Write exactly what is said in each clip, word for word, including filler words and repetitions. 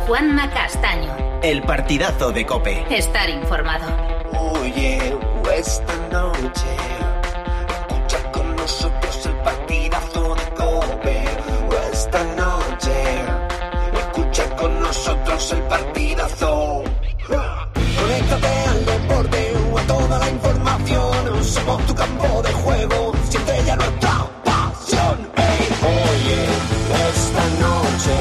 Juanma Castaño. El partidazo de COPE. Estar informado. Oye, esta noche escucha con nosotros el partidazo de COPE. Esta noche escucha con nosotros el partidazo. Conéctate al deporte o a toda la información. Somos tu campo de juego, siente ya nuestra pasión. Hey, oye, esta noche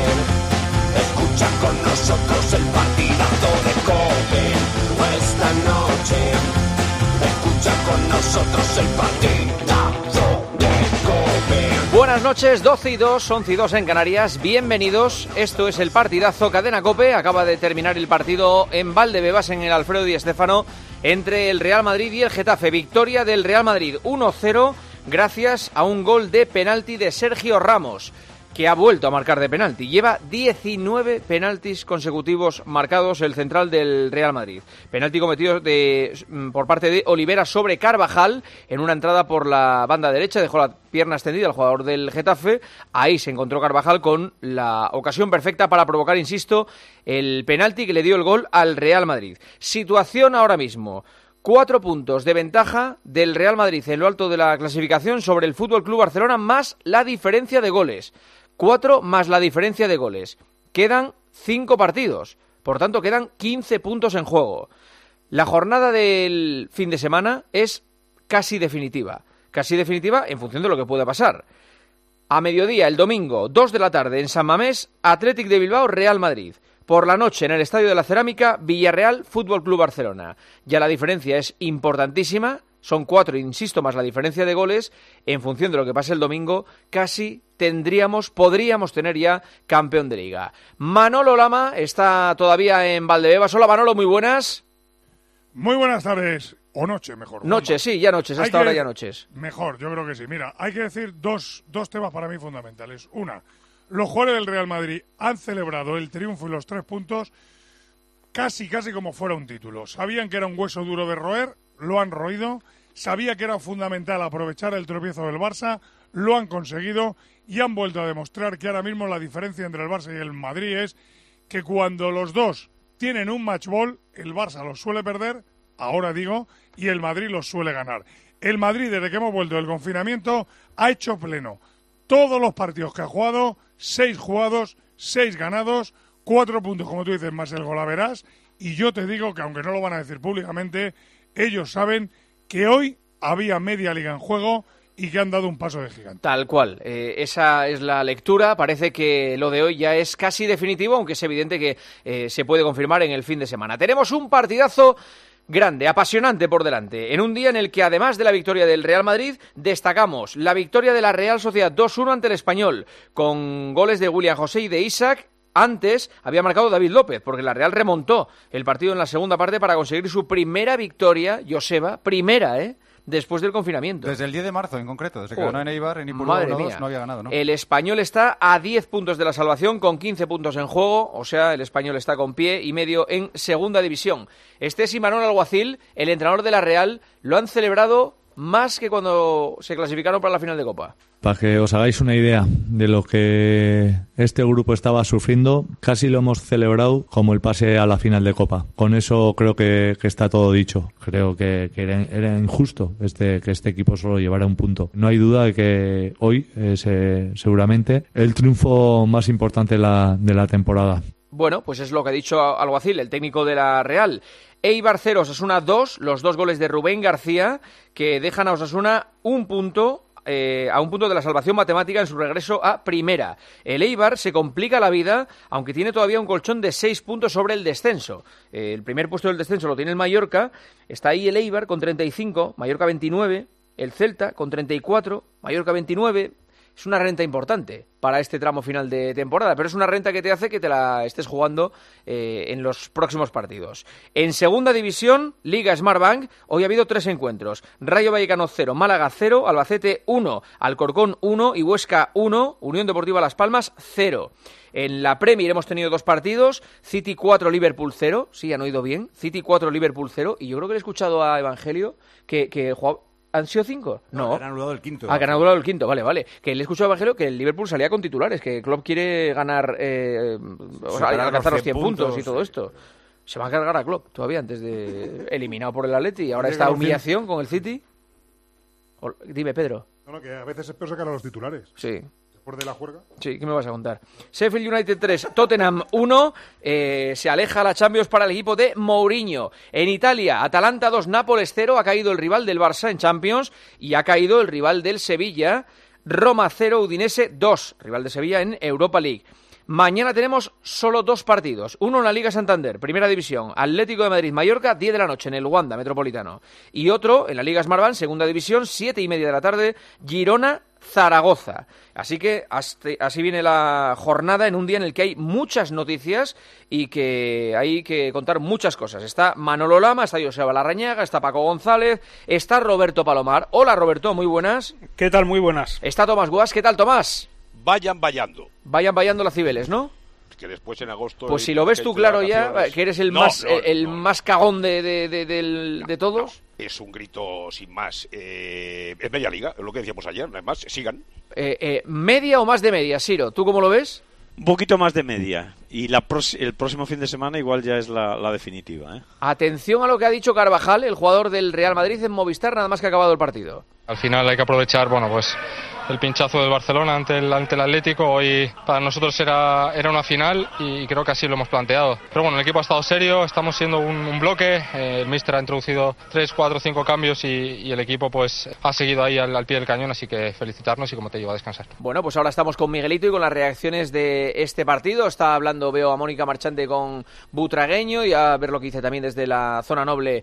escucha con nosotros el partidazo de COPE. Esta noche escucha con nosotros el partidazo de COPE. Buenas noches, doce y dos, once y dos en Canarias. Bienvenidos, esto es el partidazo Cadena COPE. Acaba de terminar el partido en Valdebebas, en el Alfredo Di Stéfano, entre el Real Madrid y el Getafe. Victoria del Real Madrid uno cero gracias a un gol de penalti de Sergio Ramos, que ha vuelto a marcar de penalti. Lleva diecinueve penaltis consecutivos marcados el central del Real Madrid. Penalti cometido de, por parte de Olivera sobre Carvajal en una entrada por la banda derecha. Dejó la pierna extendida al jugador del Getafe. Ahí se encontró Carvajal con la ocasión perfecta para provocar, insisto, el penalti que le dio el gol al Real Madrid. Situación ahora mismo: Cuatro puntos de ventaja del Real Madrid en lo alto de la clasificación sobre el F C Barcelona, más la diferencia de goles. Cuatro más la diferencia de goles. Quedan cinco partidos, por tanto quedan quince puntos en juego. La jornada del fin de semana es casi definitiva. Casi definitiva en función de lo que pueda pasar. A mediodía, el domingo, dos de la tarde, en San Mamés, Athletic de Bilbao, Real Madrid. Por la noche, en el Estadio de la Cerámica, Villarreal, F C Barcelona. Ya la diferencia es importantísima. Son cuatro, insisto, más la diferencia de goles. En función de lo que pase el domingo, casi tendríamos, podríamos tener ya campeón de Liga. Manolo Lama está todavía en Valdebebas. Hola, Manolo, muy buenas. Muy buenas tardes, o noche mejor. Noches, sí, ya noches, hasta ahora ya noches. Mejor, yo creo que sí. Mira, hay que decir dos, dos temas para mí fundamentales. Una, los jugadores del Real Madrid han celebrado el triunfo y los tres puntos casi, casi como fuera un título. Sabían que era un hueso duro de roer, lo han roído. Sabía que era fundamental aprovechar el tropiezo del Barça, lo han conseguido y han vuelto a demostrar que ahora mismo la diferencia entre el Barça y el Madrid es que cuando los dos tienen un match ball, el Barça los suele perder, ahora digo, y el Madrid los suele ganar. El Madrid, desde que hemos vuelto del confinamiento, ha hecho pleno todos los partidos que ha jugado, seis jugados, seis ganados, cuatro puntos, como tú dices, más el golaveras, y yo te digo que aunque no lo van a decir públicamente, ellos saben que hoy había media liga en juego y que han dado un paso de gigante. Tal cual, eh, esa es la lectura. Parece que lo de hoy ya es casi definitivo, aunque es evidente que eh, se puede confirmar en el fin de semana. Tenemos un partidazo grande, apasionante por delante, en un día en el que, además de la victoria del Real Madrid, destacamos la victoria de la Real Sociedad dos uno ante el Español, con goles de William José y de Isaac. Antes había marcado David López, porque la Real remontó el partido en la segunda parte para conseguir su primera victoria, Joseba, primera, ¿eh?, después del confinamiento. Desde el diez de marzo en concreto, desde que Joder, ganó en Eibar, en Ipurú madre uno dos, mía. no había ganado, ¿no? El Español está a diez puntos de la salvación, con quince puntos en juego, o sea, el Español está con pie y medio en segunda división. Este es Imanol Alguacil, el entrenador de la Real, lo han celebrado más que cuando se clasificaron para la final de Copa. Para que os hagáis una idea de lo que este grupo estaba sufriendo, casi lo hemos celebrado como el pase a la final de Copa. Con eso creo que, que está todo dicho. Creo que, que era, era injusto este, que este equipo solo llevara un punto. No hay duda de que hoy es eh, seguramente el triunfo más importante de la, de la temporada. Bueno, pues es lo que ha dicho Alguacil, el técnico de la Real. Eibar cero, Osasuna dos, los dos goles de Rubén García, que dejan a Osasuna un punto, eh, a un punto de la salvación matemática en su regreso a primera. El Eibar se complica la vida, aunque tiene todavía un colchón de seis puntos sobre el descenso. Eh, el primer puesto del descenso lo tiene el Mallorca, está ahí el Eibar con treinta y cinco, Mallorca veintinueve, el Celta con treinta y cuatro, Mallorca veintinueve... Es una renta importante para este tramo final de temporada, pero es una renta que te hace que te la estés jugando eh, en los próximos partidos. En segunda división, Liga Smartbank, hoy ha habido tres encuentros. Rayo Vallecano cero, Málaga cero, Albacete uno, Alcorcón uno y Huesca uno, Unión Deportiva Las Palmas cero. En la Premier hemos tenido dos partidos, City cuatro, Liverpool cero, sí, han oído bien, City cuatro, Liverpool cero, y yo creo que le he escuchado a Evangelio que, que jugaba... ¿Han sido cinco? No. Han anulado el quinto. Ah, que han anulado el quinto, vale, vale. Que le he escuchado a Evangelio que el Liverpool salía con titulares, que Klopp quiere ganar, eh, o sea, alcanzar los cien puntos, puntos y todo sí. esto. Se va a cargar a Klopp todavía antes de eliminado por el Atleti y ahora esta humillación con el City. O, dime, Pedro. No, no, que a veces es peor sacar a los titulares. Sí. Después de la juerga. Sí, ¿qué me vas a contar? Sheffield United tres, Tottenham uno. Eh, se aleja la Champions para el equipo de Mourinho. En Italia, Atalanta dos, Nápoles cero. Ha caído el rival del Barça en Champions y ha caído el rival del Sevilla. Roma cero, Udinese dos. Rival de Sevilla en Europa League. Mañana tenemos solo dos partidos. Uno en la Liga Santander, Primera División, Atlético de Madrid-Mallorca, diez de la noche en el Wanda Metropolitano. Y otro en la Liga Smartbank, Segunda División, siete y media de la tarde, Girona-Zaragoza. Así que así viene la jornada en un día en el que hay muchas noticias y que hay que contar muchas cosas. Está Manolo Lama, está Joseba Larrañaga, está Paco González, está Roberto Palomar. Hola Roberto, muy buenas. ¿Qué tal? Muy buenas. Está Tomás Guas, ¿qué tal Tomás? Vayan vallando. Vayan vallando las Cibeles, ¿no? Que después en agosto... Pues si lo ves tú claro ya, que eres el no, más no, el no, más cagón de, de, de, de, de todos. No, es un grito sin más. Eh, es media liga, es lo que decíamos ayer, además, sigan. Eh, eh, ¿Media o más de media, Siro? ¿Tú cómo lo ves? Un poquito más de media. Y la pros- el próximo fin de semana igual ya es la, la definitiva, ¿eh? Atención a lo que ha dicho Carvajal, el jugador del Real Madrid en Movistar, nada más que ha acabado el partido. Al final hay que aprovechar, bueno, pues el pinchazo del Barcelona ante el, ante el Atlético. Hoy para nosotros era, era una final y creo que así lo hemos planteado. Pero bueno, el equipo ha estado serio, estamos siendo un, un bloque. Eh, el míster ha introducido tres, cuatro, cinco cambios y, y el equipo pues ha seguido ahí al, al pie del cañón, así que felicitarnos y como te digo, a descansar. Bueno, pues ahora estamos con Miguelito y con las reacciones de este partido. Está hablando, veo a Mónica Marchante con Butragueño y a ver lo que dice también desde la zona noble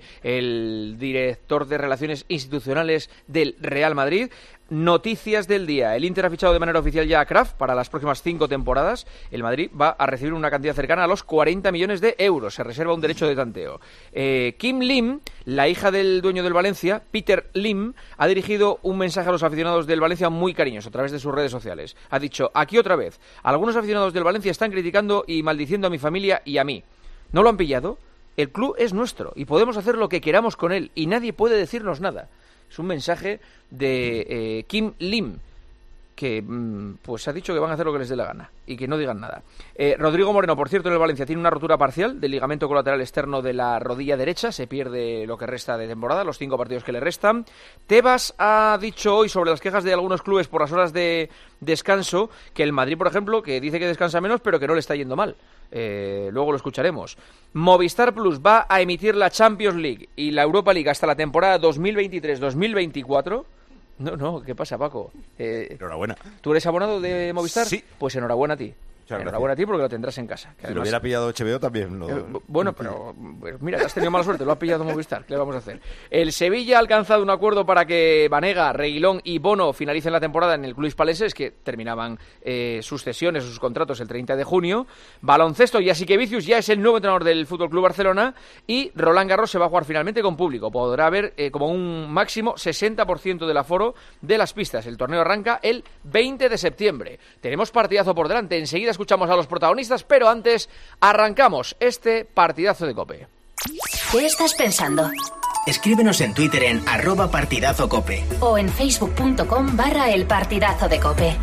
el director de Relaciones Institucionales del Real Madrid. Noticias del día. El Inter ha fichado de manera oficial ya a Kraft para las próximas cinco temporadas. El Madrid va a recibir una cantidad cercana a los cuarenta millones de euros. Se reserva un derecho de tanteo. Eh, Kim Lim, la hija del dueño del Valencia, Peter Lim, ha dirigido un mensaje a los aficionados del Valencia muy cariñoso a través de sus redes sociales. Ha dicho, aquí otra vez, algunos aficionados del Valencia están criticando y maldiciendo a mi familia y a mí. ¿No lo han pillado? El club es nuestro y podemos hacer lo que queramos con él y nadie puede decirnos nada. Es un mensaje de eh, Kim Lim, que mmm, pues ha dicho que van a hacer lo que les dé la gana y que no digan nada. Eh, Rodrigo Moreno, por cierto, en el Valencia tiene una rotura parcial del ligamento colateral externo de la rodilla derecha, se pierde lo que resta de temporada, los cinco partidos que le restan. Tebas ha dicho hoy sobre las quejas de algunos clubes por las horas de descanso que el Madrid, por ejemplo, que dice que descansa menos pero que no le está yendo mal. Eh, luego lo escucharemos. Movistar Plus va a emitir la Champions League y la Europa League hasta la temporada dos mil veintitrés dos mil veinticuatro. No, no, ¿qué pasa, Paco? Eh, enhorabuena. ¿Tú eres abonado de Movistar? Sí. Pues enhorabuena a ti. Muchas enhorabuena gracias. a ti porque lo tendrás en casa. Que si además, lo hubiera pillado H B O también lo... eh, bueno, pero mira, has tenido mala suerte, lo ha pillado Movistar. ¿Qué le vamos a hacer? El Sevilla ha alcanzado un acuerdo para que Banega, Reguilón y Bono finalicen la temporada en el Club Hispaleses, que terminaban eh, sus cesiones, sus contratos el treinta de junio. Baloncesto, Jasique Vicius ya es el nuevo entrenador del Fútbol Club Barcelona y Roland Garros se va a jugar finalmente con público. Podrá haber eh, como un máximo sesenta por ciento del aforo de las pistas. El torneo arranca el veinte de septiembre. Tenemos partidazo por delante. Enseguida escuchamos a los protagonistas, pero antes arrancamos este partidazo de COPE. ¿Qué estás pensando? Escríbenos en Twitter en arroba partidazo cope. O en facebook.com barra el partidazo de COPE.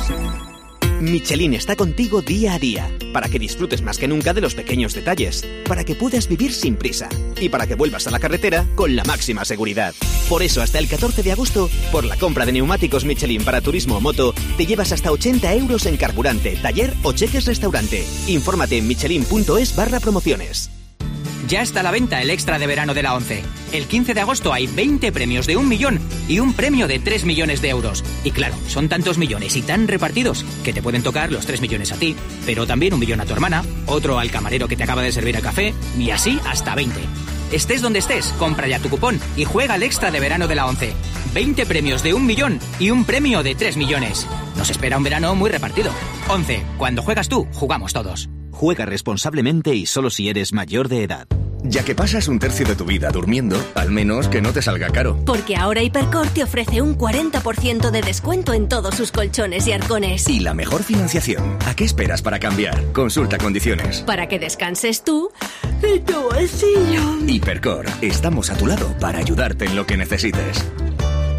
Michelin está contigo día a día, para que disfrutes más que nunca de los pequeños detalles, para que puedas vivir sin prisa y para que vuelvas a la carretera con la máxima seguridad. Por eso, hasta el catorce de agosto, por la compra de neumáticos Michelin para turismo o moto, te llevas hasta ochenta euros en carburante, taller o cheques restaurante. Infórmate en michelin.es barra promociones. Ya está a la venta el extra de verano de la ONCE. El quince de agosto hay veinte premios de un millón y un premio de tres millones de euros. Y claro, son tantos millones y tan repartidos que te pueden tocar los tres millones a ti, pero también un millón a tu hermana, otro al camarero que te acaba de servir el café, y así hasta veinte. Estés donde estés, compra ya tu cupón y juega el extra de verano de la ONCE. veinte premios de un millón y un premio de tres millones. Nos espera un verano muy repartido. ONCE, cuando juegas tú, jugamos todos. Juega responsablemente y solo si eres mayor de edad. Ya que pasas un tercio de tu vida durmiendo, al menos que no te salga caro. Porque ahora Hipercor te ofrece un cuarenta por ciento de descuento en todos sus colchones y arcones. Y la mejor financiación. ¿A qué esperas para cambiar? Consulta condiciones. Para que descanses tú y tu bolsillo. Hipercor, estamos a tu lado para ayudarte en lo que necesites.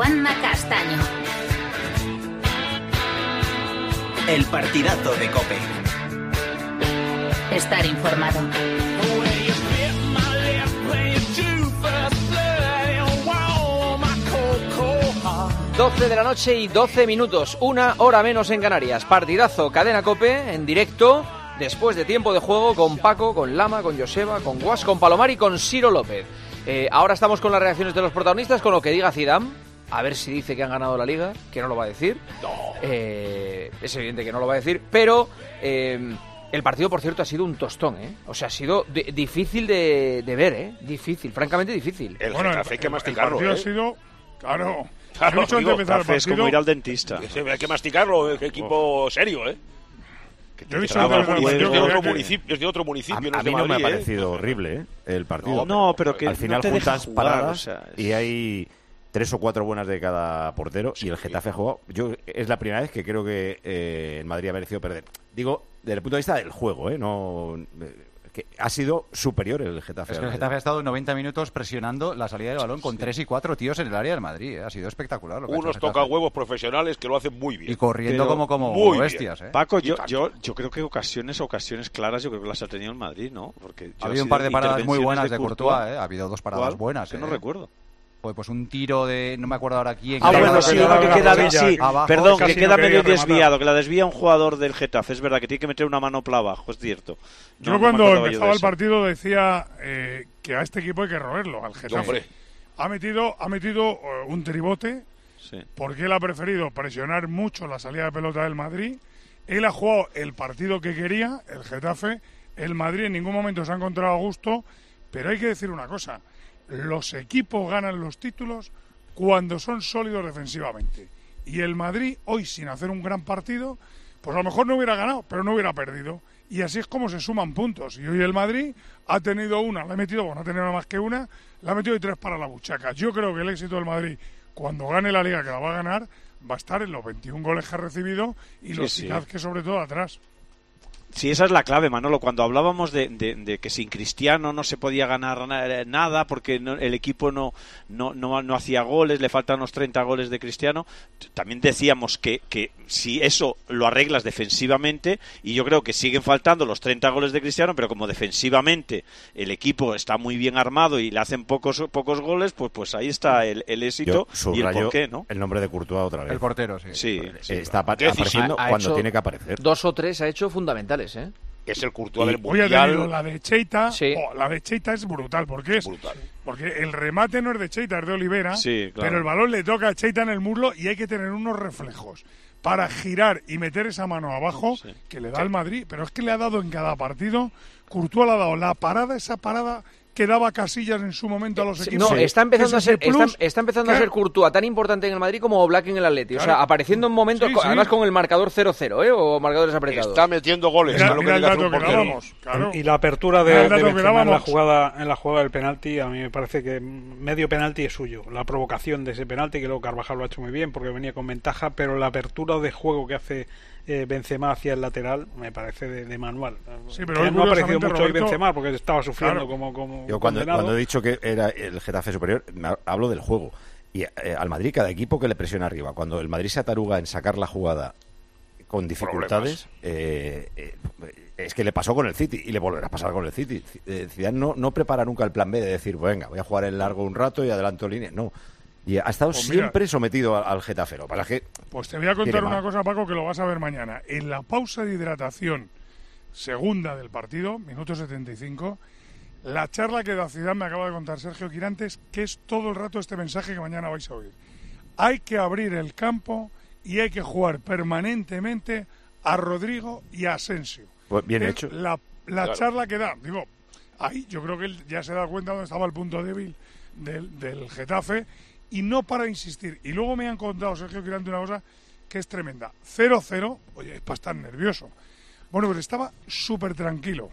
Juanma Castaño. El partidazo de COPE. Estar informado. doce de la noche y doce minutos, una hora menos en Canarias. Partidazo, Cadena COPE, en directo, después de tiempo de juego, con Paco, con Lama, con Joseba, con Guas, con Palomar y con Ciro López. Eh, ahora estamos con las reacciones de los protagonistas, con lo que diga Zidane. A ver si dice que han ganado la Liga, que no lo va a decir. No. Eh, es evidente que no lo va a decir, pero eh, el partido, por cierto, ha sido un tostón, ¿eh? O sea, ha sido de, difícil de, de ver, ¿eh? Difícil, francamente difícil. El bueno, Getafe hay que el, masticarlo, el partido ¿eh? ha sido, claro, Claro, mucho digo, antes de empezar el Café es partido, como ir al dentista. Hay que masticarlo, qué equipo serio, ¿eh? yo he visto Traba antes del muy- partido es de que- otro que- municipio, es de otro municipio, A, no a es de mí no me Madrid, ha ¿eh? parecido horrible, ¿eh? El partido. No, pero que al final no te deja juntas jugar, paradas o sea, es- y hay tres o cuatro buenas de cada portero y el Getafe ha jugado. Yo es la primera vez que creo que eh, el Madrid ha merecido perder. Digo, desde el punto de vista del juego, ¿eh? No, eh, que ha sido superior el Getafe. Es que al el Madrid. Getafe ha estado noventa minutos presionando la salida del balón con tres y cuatro tíos en el área del Madrid. ¿eh? Ha sido espectacular. Lo que ha hecho Unos el Getafe. toca huevos profesionales que lo hacen muy bien. Y corriendo Pero como, como muy bestias. bien. ¿eh? Paco, Y yo, tanto. yo, yo creo que ocasiones, ocasiones claras, yo creo que las ha tenido el Madrid, ¿no? Porque yo Ha habido un así par de paradas muy intervenciones buenas de Courtois. ¿eh? Ha habido dos paradas ¿Cuál? buenas. Que ¿eh? no recuerdo. Pues, pues un tiro de... No me acuerdo ahora quién. Ah, que bueno, la- sí, la- uno que la- queda, la- sí, abajo, perdón, casi que no queda quería medio rematar. desviado, que la desvía un jugador del Getafe, es verdad, que tiene que meter una manopla abajo, es cierto. No, Yo no me cuando acordaba yo empezaba de el eso. partido decía eh, que a este equipo hay que roerlo, al Getafe. Hombre. Ha metido, ha metido eh, un tribote Sí. porque él ha preferido presionar mucho la salida de pelota del Madrid. Él ha jugado el partido que quería, el Getafe. El Madrid en ningún momento se ha encontrado a gusto, pero hay que decir una cosa. Los equipos ganan los títulos cuando son sólidos defensivamente. Y el Madrid, hoy sin hacer un gran partido, pues a lo mejor no hubiera ganado, pero no hubiera perdido. Y así es como se suman puntos. Y hoy el Madrid ha tenido una, la ha metido, bueno, no ha tenido nada más que una, la ha metido y tres para la buchaca. Yo creo que el éxito del Madrid, cuando gane la Liga, que la va a ganar, va a estar en los veintiún goles que ha recibido y Sí, lo sí. eficaz que sobre todo atrás. Sí, esa es la clave, Manolo. Cuando hablábamos de, de, de que sin Cristiano no se podía ganar na- nada porque no- el equipo no, no, no, no hacía goles, le faltan unos treinta goles de Cristiano, t- también decíamos que, que si eso lo arreglas defensivamente, y yo creo que siguen faltando los treinta goles de Cristiano, pero como defensivamente el equipo está muy bien armado y le hacen pocos pocos goles, pues pues ahí está el, el éxito Yo y el subrayo porqué, ¿no? el nombre de Courtois otra vez. El portero, sí. Sí, sí, Está claro. apa- apareciendo Ha- ha cuando hecho tiene que aparecer. Dos o tres ha hecho fundamentales, ¿eh? Es el Courtois del Hoy ha tenido Mundial. la de Cheita, Sí. oh, la de Cheita es brutal, porque es Brutal. porque el remate no es de Cheita, es de Olivera, Sí, claro. pero el balón le toca a Cheita en el muslo y hay que tener unos reflejos para girar y meter esa mano abajo Sí. que le da al Madrid, pero es que le ha dado en cada partido, Courtois le ha dado la parada, esa parada que daba Casillas en su momento a los equipos. No, está empezando a Ese ser plus, está, está empezando a claro. ser Courtois tan importante en el Madrid como Oblak en el Atleti, o sea, Claro. apareciendo en momentos, Sí, co- sí. además con el marcador cero cero, ¿eh? O marcadores apretados. Está metiendo goles. Mira, es lo que mira el tiene que hacer dato un que portero. dábamos, claro. Y la apertura de, Ah, el de dato que Benzema en la dábamos. jugada en la jugada del penalti, a mí me parece que medio penalti es suyo. La provocación de ese penalti, que luego Carvajal lo ha hecho muy bien porque venía con ventaja, pero la apertura de juego que hace eh, Benzema hacia el lateral me parece de, de manual. Sí, pero Que hoy, no ha aparecido curiosamente, mucho hoy Roberto, Benzema porque estaba sufriendo claro. como, como Yo cuando, condenado. cuando he dicho que era el Getafe superior, me ha- hablo del juego. Y eh, al Madrid, cada equipo que le presiona arriba, cuando el Madrid se ataruga en sacar la jugada con dificultades, eh, eh, es que le pasó con el City y le volverá a pasar con el City. Eh, Zidane no, no prepara nunca el plan B de decir, venga, voy a jugar en largo un rato y adelanto línea. No. Y ha estado Pues mira, siempre sometido al, al Getafe. Lo que pasa es que Pues te voy a tiene contar una mal. cosa, Paco, que lo vas a ver mañana. En la pausa de hidratación segunda del partido, minuto setenta y cinco, la charla que da Zidane me acaba de contar Sergio Quirantes, que es todo el rato este mensaje que mañana vais a oír. Hay que abrir el campo y hay que jugar permanentemente a Rodrigo y a Asensio. Pues bien Es hecho. La, la Claro. charla que da, digo, ahí yo creo que él ya se da cuenta dónde estaba el punto débil del, del Getafe y no para de insistir. Y luego me han contado, Sergio Quirante, una cosa que es tremenda. cero cero, oye, es para estar nervioso. Bueno, pues estaba súper tranquilo.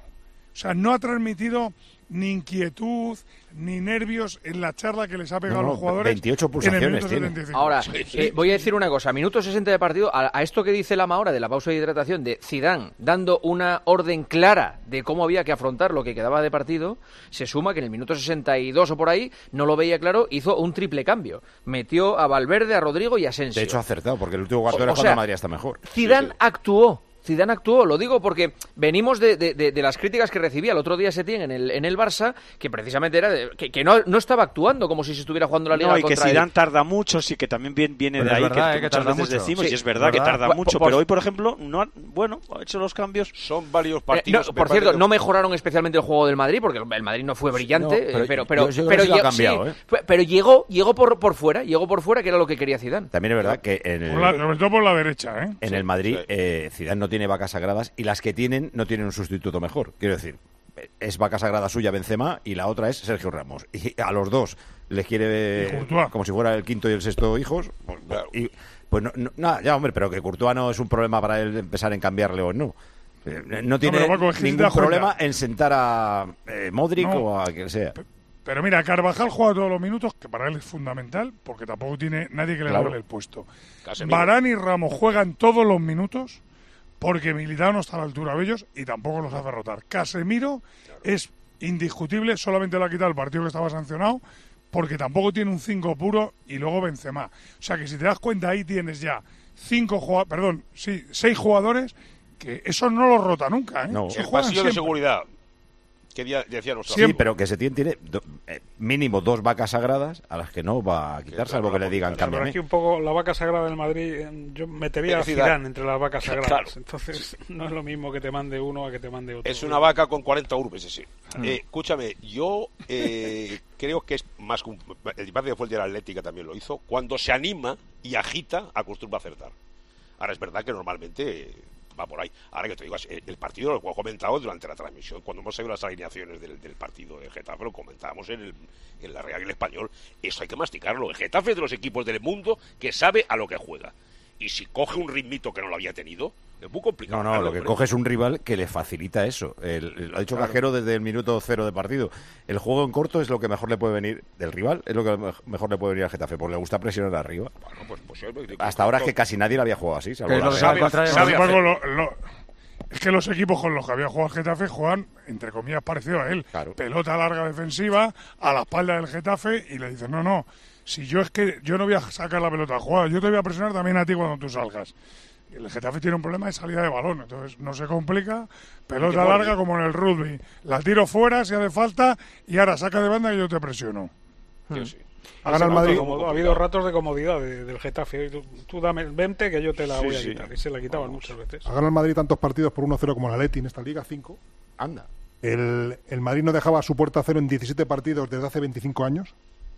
O sea, no ha transmitido ni inquietud ni nervios en la charla que les ha pegado No, no, a los jugadores. veintiocho pulsaciones en el minuto tiene. setenta y cinco. Ahora, Sí, sí. eh, voy a decir una cosa. Minuto sesenta de partido, a, a esto que dice Lama ahora de la pausa de hidratación de Zidane dando una orden clara de cómo había que afrontar lo que quedaba de partido, se suma que en el minuto sesenta y dos o por ahí no lo veía claro, hizo un triple cambio. Metió a Valverde, a Rodrigo y a Asensio. De hecho, ha acertado, porque el último cuarto O- era o cuando sea, el Madrid está mejor. Zidane Sí, sí. actuó. Zidane actuó, lo digo porque venimos de, de, de, de las críticas que recibía el otro día Setién en el, en el Barça, que precisamente era de, que, que no, no estaba actuando como si se estuviera jugando la Liga No, y que contra él. Zidane tarda mucho, sí que también viene, viene Pero de es ahí, verdad, que, eh, que muchas tarda veces mucho. decimos, Sí, y es verdad, ¿verdad? que tarda Por- mucho, por- pero hoy, por ejemplo, no ha, bueno, ha hecho los cambios. Son varios Eh, partidos. no, me por parece cierto, que- no mejoraron especialmente el juego del Madrid, porque el Madrid no fue brillante, No, pero eh, pero, yo- pero, yo creo pero, que sí lo ha llegó- cambiado, sí, ¿eh? fue- pero llegó, llegó por, por fuera, llegó por fuera, que era lo que quería Zidane. También es verdad que en el, Por la- sobre todo por la derecha, ¿eh? en Sí, el Madrid sí. eh, Zidane no tiene vacas sagradas y las que tienen no tienen un sustituto mejor. Quiero decir, es vaca sagrada suya Benzema y la otra es Sergio Ramos. Y a los dos les quiere Y Courtois. como si fuera el quinto y el sexto hijos. Pues, Claro. y, pues no, no, nada, ya hombre, pero que Courtois no es un problema para él empezar en cambiarle o no. Eh, No tiene pero Paco, es que si te ningún das cuenta- problema en sentar a eh, Modric No. o a quien sea. Pero mira, Carvajal juega todos los minutos, que para él es fundamental, porque tampoco tiene nadie que le Claro. robe el puesto. Casemiro. Varane y Ramos juegan todos los minutos, porque Militao no está a la altura de ellos y tampoco los hace rotar. Casemiro es indiscutible, solamente le ha quitado el partido que estaba sancionado, porque tampoco tiene un cinco puro, y luego Benzema. O sea que si te das cuenta, ahí tienes ya cinco jugadores, perdón, sí, seis jugadores, que eso no los rota nunca, ¿eh? No. Eso El juegan pasillo de siempre. seguridad. Que dia- decía nuestro Sí, amigo. pero que Setién tiene do- eh, mínimo dos vacas sagradas a las que no va a quitar, Sí, salvo claro, que le digan claro, Pero cámbiame. aquí un poco la vaca sagrada del Madrid, eh, yo metería a Es Zidane. Zidane entre las vacas sagradas. Claro. Entonces no es lo mismo que te mande uno a que te mande otro. Es una vaca con cuarenta urbes, ese. Eh, escúchame, yo eh, creo que es más que un, el partido fue el de la Atlética, también lo hizo. Cuando se anima y agita, acostumbra a acertar. Ahora es verdad que normalmente eh, va por ahí. Ahora que te digo, el, el partido lo he comentado durante la transmisión, cuando hemos seguido las alineaciones del, del partido de Getafe, lo comentábamos en, el, en la Real y el Español. Eso hay que masticarlo. El Getafe es de los equipos del mundo que sabe a lo que juega. Y si coge un ritmito que no lo había tenido, es muy complicado. No, no, ganarlo, lo que hombre. coge es un rival que le facilita eso. El- lo ha dicho Claro. Cajero desde el minuto cero de partido. El juego en corto es lo que mejor le puede venir del rival, es lo que me- mejor le puede venir al Getafe, porque le gusta presionar arriba. Bueno, pues, pues, yo digo, Hasta ahora es que casi nadie lo había jugado así. salvo Que es la lo que Real. al contrario, sabe Paco, hacer. lo- lo- es que los equipos con los que había jugado el Getafe juegan, entre comillas, parecido a él. Claro. Pelota larga defensiva, a la espalda del Getafe, y le dicen, no, no, si yo es que yo no voy a sacar la pelota jugada, yo te voy a presionar también a ti cuando tú salgas. Y el Getafe tiene un problema de salida de balón, entonces no se complica, pelota Qué larga borde. como en el rugby. La tiro fuera si hace falta, y ahora saca de banda y yo te presiono. Sí, sí. Ha ganado el Madrid. Cómodo. Ha habido ratos de comodidad de- del Getafe. Tú, tú dame el veinte que yo te la Sí, voy a sí. quitar. Y se la quitaban muchas veces. Ha ganado el Madrid tantos partidos por uno cero como la Leti en esta liga, cinco. Anda. El, el Madrid no dejaba su puerta a cero en diecisiete partidos desde hace veinticinco años.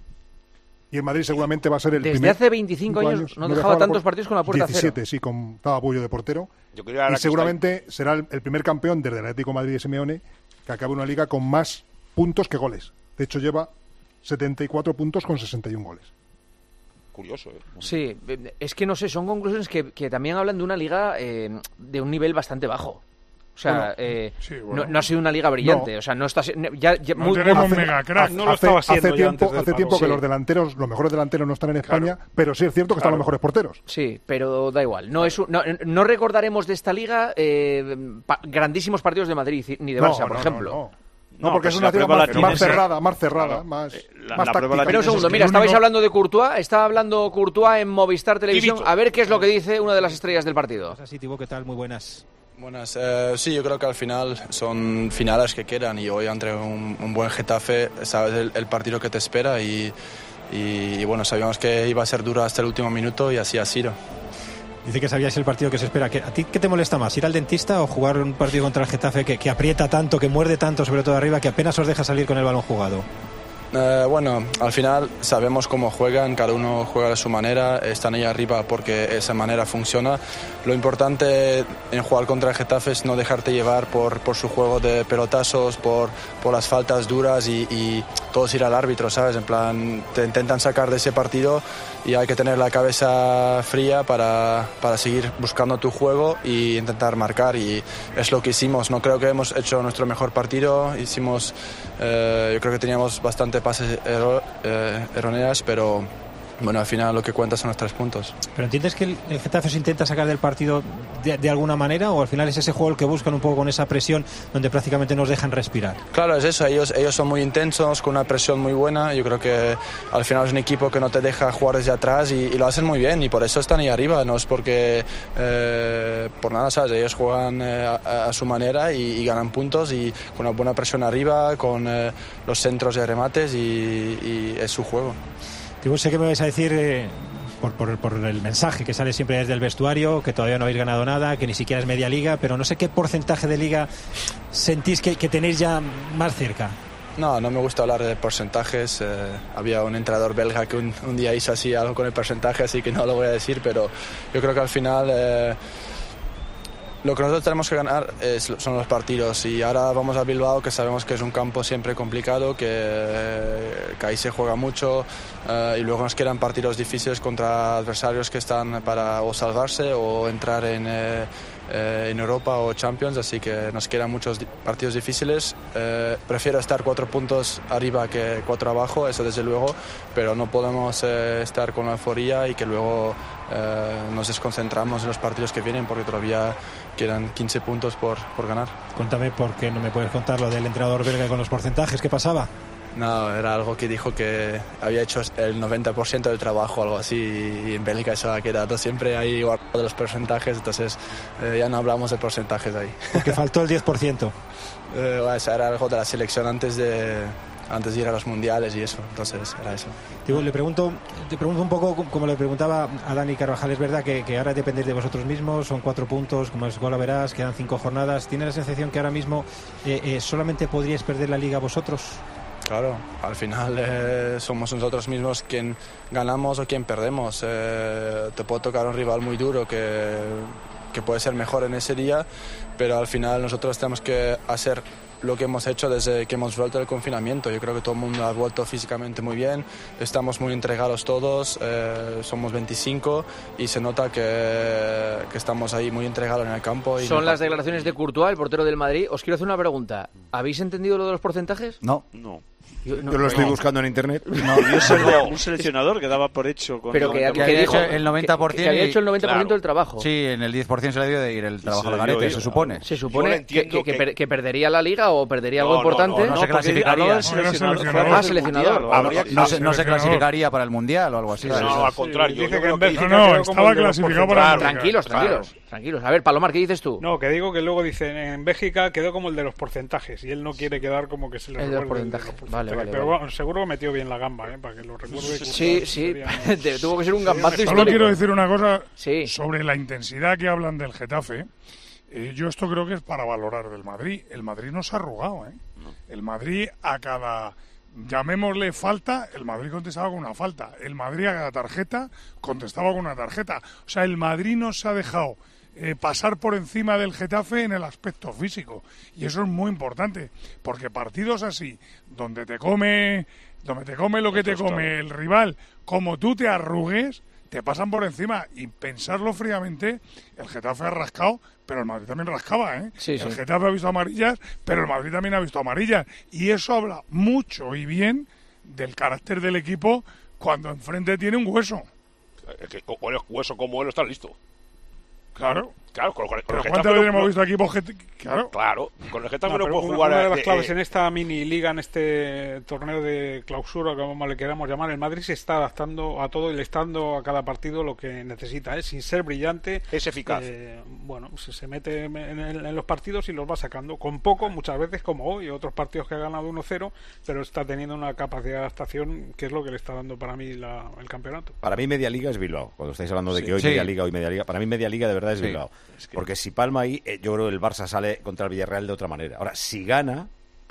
Y el Madrid seguramente va a ser el Desde primer... hace veinticinco cinco años no dejaba la tantos puer- partidos con la puerta a cero. diecisiete, sí, con estaba Bullo de portero. Yo quería ahora Y que seguramente será el, el primer campeón desde el Atlético de Madrid de Simeone que acabe una liga con más puntos que goles. De hecho, lleva setenta y cuatro puntos con sesenta y uno goles. Curioso, ¿eh? Sí, es que no sé, son conclusiones que, que también hablan de una liga eh, de un nivel bastante bajo. O sea, Bueno, eh, sí, bueno. no, no ha sido una liga brillante. No. O sea, no está si- ya, ya No muy, tenemos muy- mega crack. No lo hace, estaba siendo hace ya tiempo, antes del hace paro. tiempo que Sí. los delanteros, los mejores delanteros no están en España, pero sí es cierto que están Claro. los mejores porteros. Sí, pero da igual. No, es un- no, no recordaremos de esta liga eh, pa- grandísimos partidos de Madrid ni de No, Barça, por no, no, ejemplo. no. No, No, porque pues es la una liga prueba la más, tienes, más eh. cerrada, más cerrada, Claro. más, Eh, la- más la prueba la táctica. Pero un tienes segundo, es que mira, el estabais único- hablando de Courtois, estaba hablando Courtois en Movistar Televisión. Ibito. A ver qué es lo que dice una de las estrellas del partido. Hola, Thibaut, ¿qué tal? Muy buenas. Buenas, eh, sí, yo creo que al final son finales que quedan y hoy entre un, un buen Getafe sabes el, el partido que te espera y, y, y bueno, sabíamos que iba a ser duro hasta el último minuto y así ha sido. Dice que sabías el partido que se espera. ¿Qué- ¿A ti qué te molesta más? ¿Ir al dentista o jugar un partido contra el Getafe que, que aprieta tanto, que muerde tanto, sobre todo arriba, que apenas os deja salir con el balón jugado? Eh, bueno, al final sabemos cómo juegan, cada uno juega de su manera, están ahí arriba porque esa manera funciona. Lo importante en jugar contra el Getafe es no dejarte llevar por, por su juego de pelotazos, por, por las faltas duras y, y todos ir al árbitro, ¿sabes? En plan, te intentan sacar de ese partido y hay que tener la cabeza fría para, para seguir buscando tu juego e intentar marcar, y es lo que hicimos. No creo que hemos hecho nuestro mejor partido, hicimos, eh, yo creo que teníamos bastante pases ero, eh, erróneas, pero bueno, al final lo que cuenta son los tres puntos. ¿Pero entiendes que el, el Getafe se intenta sacar del partido de, de alguna manera, o al final es ese juego el que buscan un poco con esa presión donde prácticamente nos dejan respirar? Claro, es eso, ellos, ellos son muy intensos, con una presión muy buena. Yo creo que al final es un equipo que no te deja jugar desde atrás y, y lo hacen muy bien, y por eso están ahí arriba. No es porque eh, por nada, ¿sabes? Ellos juegan eh, a, a su manera y, y ganan puntos, y con una buena presión arriba, con eh, los centros de remates, y, y es su juego. Yo sé que me vais a decir, eh, por, por, por el mensaje que sale siempre desde el vestuario, que todavía no habéis ganado nada, que ni siquiera es media liga, pero no sé qué porcentaje de liga sentís que, que tenéis ya más cerca. No, no me gusta hablar de porcentajes. Eh, había un entrenador belga que un, un día hizo así algo con el porcentaje, así que no lo voy a decir, pero yo creo que al final eh, lo que nosotros tenemos que ganar es, son los partidos, y ahora vamos a Bilbao, que sabemos que es un campo siempre complicado, que, que ahí se juega mucho, eh, y luego nos quedan partidos difíciles contra adversarios que están para o salvarse o entrar en, eh, eh, en Europa o Champions, así que nos quedan muchos di- partidos difíciles. Eh, prefiero estar cuatro puntos arriba que cuatro abajo, eso desde luego, pero no podemos eh, estar con la euforia y que luego eh, nos desconcentramos en los partidos que vienen, porque todavía quedan quince puntos por, por ganar. Cuéntame, ¿por qué no me puedes contar lo del entrenador belga con los porcentajes? ¿Qué pasaba? No, era algo que dijo que había hecho el noventa por ciento del trabajo, algo así, y en Bélgica eso ha quedado siempre ahí guardado de los porcentajes, entonces eh, ya no hablamos de porcentajes ahí. Porque faltó el diez por ciento. eh, bueno, eso era algo de la selección antes de, antes de ir a los mundiales y eso, entonces era eso. Digo, le pregunto, te pregunto un poco como le preguntaba a Dani Carvajal. Es verdad que, que ahora dependéis de vosotros mismos, son cuatro puntos, como es igual a verás, quedan cinco jornadas. ¿Tiene la sensación que ahora mismo eh, eh, solamente podríais perder la liga vosotros? Claro, al final eh, somos nosotros mismos quien ganamos o quien perdemos. Eh, te puede tocar un rival muy duro que, que puede ser mejor en ese día, pero al final nosotros tenemos que hacer lo que hemos hecho desde que hemos vuelto del confinamiento. Yo creo que todo el mundo ha vuelto físicamente muy bien, estamos muy entregados todos, eh, somos veinticinco y se nota que, que estamos ahí muy entregados en el campo. Y Son no las pasa. declaraciones de Courtois, el portero del Madrid. Os quiero hacer una pregunta. ¿Habéis entendido lo de los porcentajes? No. No. Yo, Yo lo estoy no. buscando en internet. No, yo sé de un seleccionador que daba por hecho con Pero que, noventa que por ciento. dijo el noventa por ciento que, que había hecho el noventa por ciento Claro. del trabajo. Sí, en el diez por ciento se le dio de ir el trabajo Se al le garete, dio se ir. supone. Se Yo supone lo que, entiendo que, que que- per- que perdería la liga o perdería algo No, no, importante. no, No se porque clasificaría. hablaba del No, seleccionador. seleccionador. Ah, seleccionador. Mundial, habría que- No se, no se Seleccionador. clasificaría para el Mundial o algo así. No, ¿sabes? no, al contrario. dice yo que creo en que- Bélgica No, no, quedó como estaba el de los clasificado para el porcentajes. Tranquilos, Claro. tranquilos, tranquilos. A ver, Palomar, ¿qué dices tú? No, que digo que luego dicen en Bélgica quedó como el de los porcentajes y él no quiere quedar como que se le El de los recuerde el de porcentajes. Vale, vale, Pero vale. bueno, seguro que metió bien la gamba, ¿eh? Para que lo recuerde. Sí, sí. Te- Tuvo que ser un gambazo Solo histórico. quiero decir una cosa Sí. sobre la intensidad que hablan del Getafe. Eh, yo esto creo que es para valorar del Madrid. El Madrid no se ha arrugado, ¿eh? El Madrid a cada, llamémosle falta, el Madrid contestaba con una falta. El Madrid a cada tarjeta contestaba con una tarjeta. O sea, el Madrid no se ha dejado eh, pasar por encima del Getafe en el aspecto físico. Y eso es muy importante, porque partidos así, donde te come, donde te come lo que te come el rival, como tú te arrugues, te pasan por encima. Y pensarlo fríamente, el Getafe ha rascado, pero el Madrid también rascaba, ¿eh? Sí, sí. El Getafe ha visto amarillas, pero el Madrid también ha visto amarillas. Y eso habla mucho y bien del carácter del equipo cuando enfrente tiene un hueso. Es que con el hueso como él está listo. Claro. Claro, con, con, con Pero el ¿cuántas Getafe veces no- hemos visto equipos que... Claro. Claro, con el Getafe No, no, pero puede una, jugar... una de a- las eh, claves eh, en esta mini liga, en este torneo de clausura, como le queramos llamar, el Madrid se está adaptando a todo y le está dando a cada partido lo que necesita, ¿eh? Sin ser brillante. Es eficaz. Eh, bueno, se, se mete en, en- en los partidos y los va sacando. Con poco, muchas veces, como hoy, otros partidos que ha ganado uno cero, pero está teniendo una capacidad de adaptación que es lo que le está dando para mí la- el campeonato. Para mí media liga es Bilbao. Cuando estáis hablando de Sí. que hoy Sí. media liga, hoy media liga, para mí media liga de verdad es Sí. Bilbao. Porque si palma ahí, eh, yo creo que el Barça sale contra el Villarreal de otra manera. Ahora, si gana,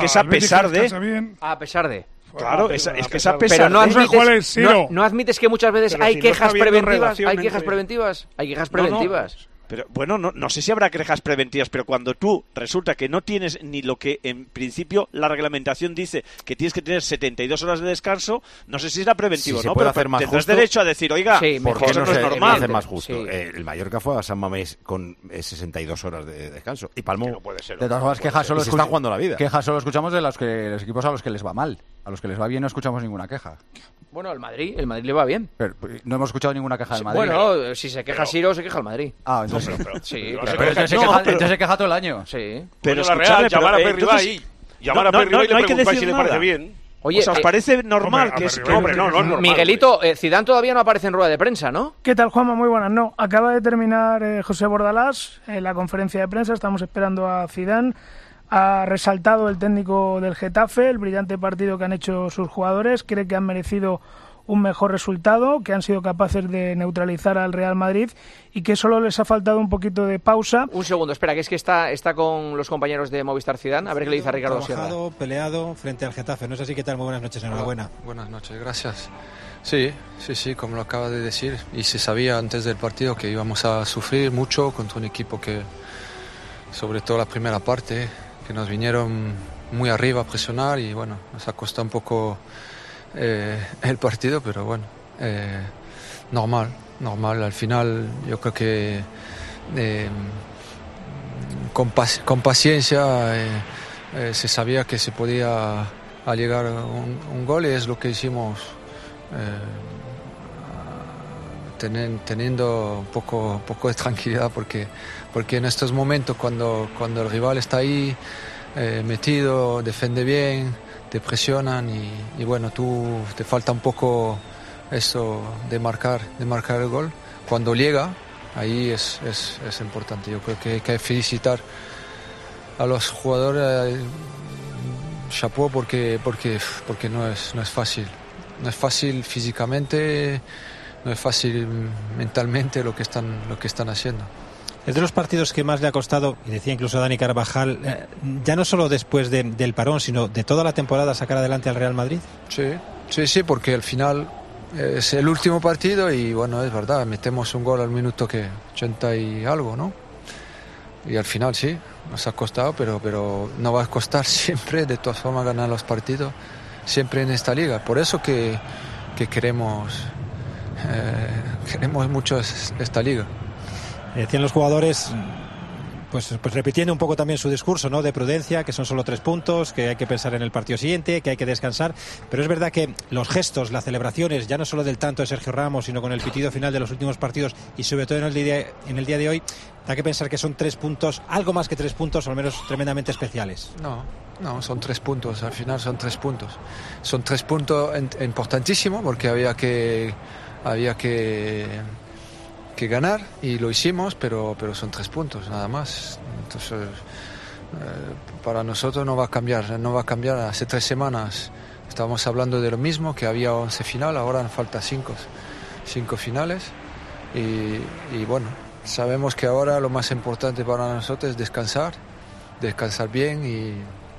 que es a pesar de... A pesar de... Claro, Ah, es, pero es a que es a pesar- pesar pero no de... admites, no, no admites que muchas veces Pero hay si no quejas está habiendo preventivas, relación hay quejas entre- preventivas, hay quejas No, no. preventivas. Pero bueno, no, no sé si habrá quejas preventivas, pero cuando tú resulta que no tienes ni lo que en principio la reglamentación dice que tienes que tener setenta y dos horas de descanso, no sé si será preventivo o si no, se puede pero hacer más tendrás justo, derecho a decir, oiga, sí, porque eso no, no es normal. Hacer más justo. Sí. Eh, el Mallorca fue a San Mamés con eh, sesenta y dos horas de descanso. Y Palmo. Que no puede ser. De todas formas, quejas solo, Y se está jugando la vida. quejas solo escuchamos de los, que, los equipos a los que les va mal. A los que les va bien no escuchamos ninguna queja. Bueno, el Madrid, el Madrid le va bien. Pero, no hemos escuchado ninguna queja del Madrid. Bueno, si se queja Siro, se queja el Madrid. Ah, entonces No, pero- pero- Sí, pero no claro. se Pero queja- entonces se no, queja- pero- entonces se queja todo el año. Sí. Pero Coño, la escuchadme, Real, llamar a pero, eh, Perribay entonces- y llamar a no, no, Perribay y no le hay que preguntáis si decir le parece nada. bien. Oye, o sea, ¿os eh, parece normal hombre, que a es Perribay hombre, no, no es normal. Miguelito, eh, Zidane todavía no aparece en rueda de prensa, ¿no? ¿Qué tal, Juanma? Muy buenas. No, acaba de terminar eh, José Bordalás en la conferencia de prensa. Estamos esperando a Zidane. Ha resaltado el técnico del Getafe el brillante partido que han hecho sus jugadores. Cree que han merecido un mejor resultado, que han sido capaces de neutralizar al Real Madrid y que solo les ha faltado un poquito de pausa. Un segundo, espera, que es que está, está con los compañeros de Movistar Zidane. A ver qué le dice a Ricardo Sierra. Trabajado, peleado frente al Getafe. ¿No es así? ¿Qué tal? Muy buenas noches, enhorabuena. Buenas noches, gracias. Sí, sí, sí, como lo acaba de decir. Y se sabía antes del partido que íbamos a sufrir mucho contra un equipo que, sobre todo la primera parte, que nos vinieron muy arriba a presionar y bueno, nos ha costado un poco eh, el partido, pero bueno, eh, normal, normal. Al final yo creo que eh, con, pac- con paciencia eh, eh, se sabía que se podía a llegar a un, un gol y es lo que hicimos, eh, tenen- teniendo un poco, un poco de tranquilidad porque, porque en estos momentos cuando, cuando el rival está ahí eh, metido, defiende bien, te presionan y, y bueno, tú te falta un poco eso de marcar, de marcar el gol. Cuando llega, ahí es, es, es importante. Yo creo que hay que felicitar a los jugadores, eh, chapeau, porque, porque, porque no, es, no es fácil. No es fácil físicamente, no es fácil mentalmente lo que están, lo que están haciendo. Es de los partidos que más le ha costado, y decía incluso Dani Carvajal, eh, ya no solo después de, del parón, sino de toda la temporada sacar adelante al Real Madrid. Sí, sí, sí, porque al final es el último partido y bueno, es verdad, metemos un gol al minuto que ochenta y algo, ¿no? Y al final sí, nos ha costado, pero, pero no va a costar siempre, de todas formas, ganar los partidos, siempre en esta liga. Por eso que, que queremos, eh, queremos mucho esta liga. Decían los jugadores, pues, pues repitiendo un poco también su discurso, ¿no?, de prudencia, que son solo tres puntos, que hay que pensar en el partido siguiente, que hay que descansar, pero es verdad que los gestos, las celebraciones, ya no solo del tanto de Sergio Ramos, sino con el pitido final de los últimos partidos y sobre todo en el día, en el día de hoy, da que pensar que son tres puntos, algo más que tres puntos, o al menos tremendamente especiales. No, no, son tres puntos, al final son tres puntos. Son tres puntos importantísimos porque había que, había que, que ganar y lo hicimos, pero, pero son tres puntos nada más. Entonces, eh, para nosotros no va a cambiar, no va a cambiar. Hace tres semanas estábamos hablando de lo mismo, que había once final, ahora nos falta cinco, cinco finales y, y bueno, sabemos que ahora lo más importante para nosotros es descansar, descansar bien y,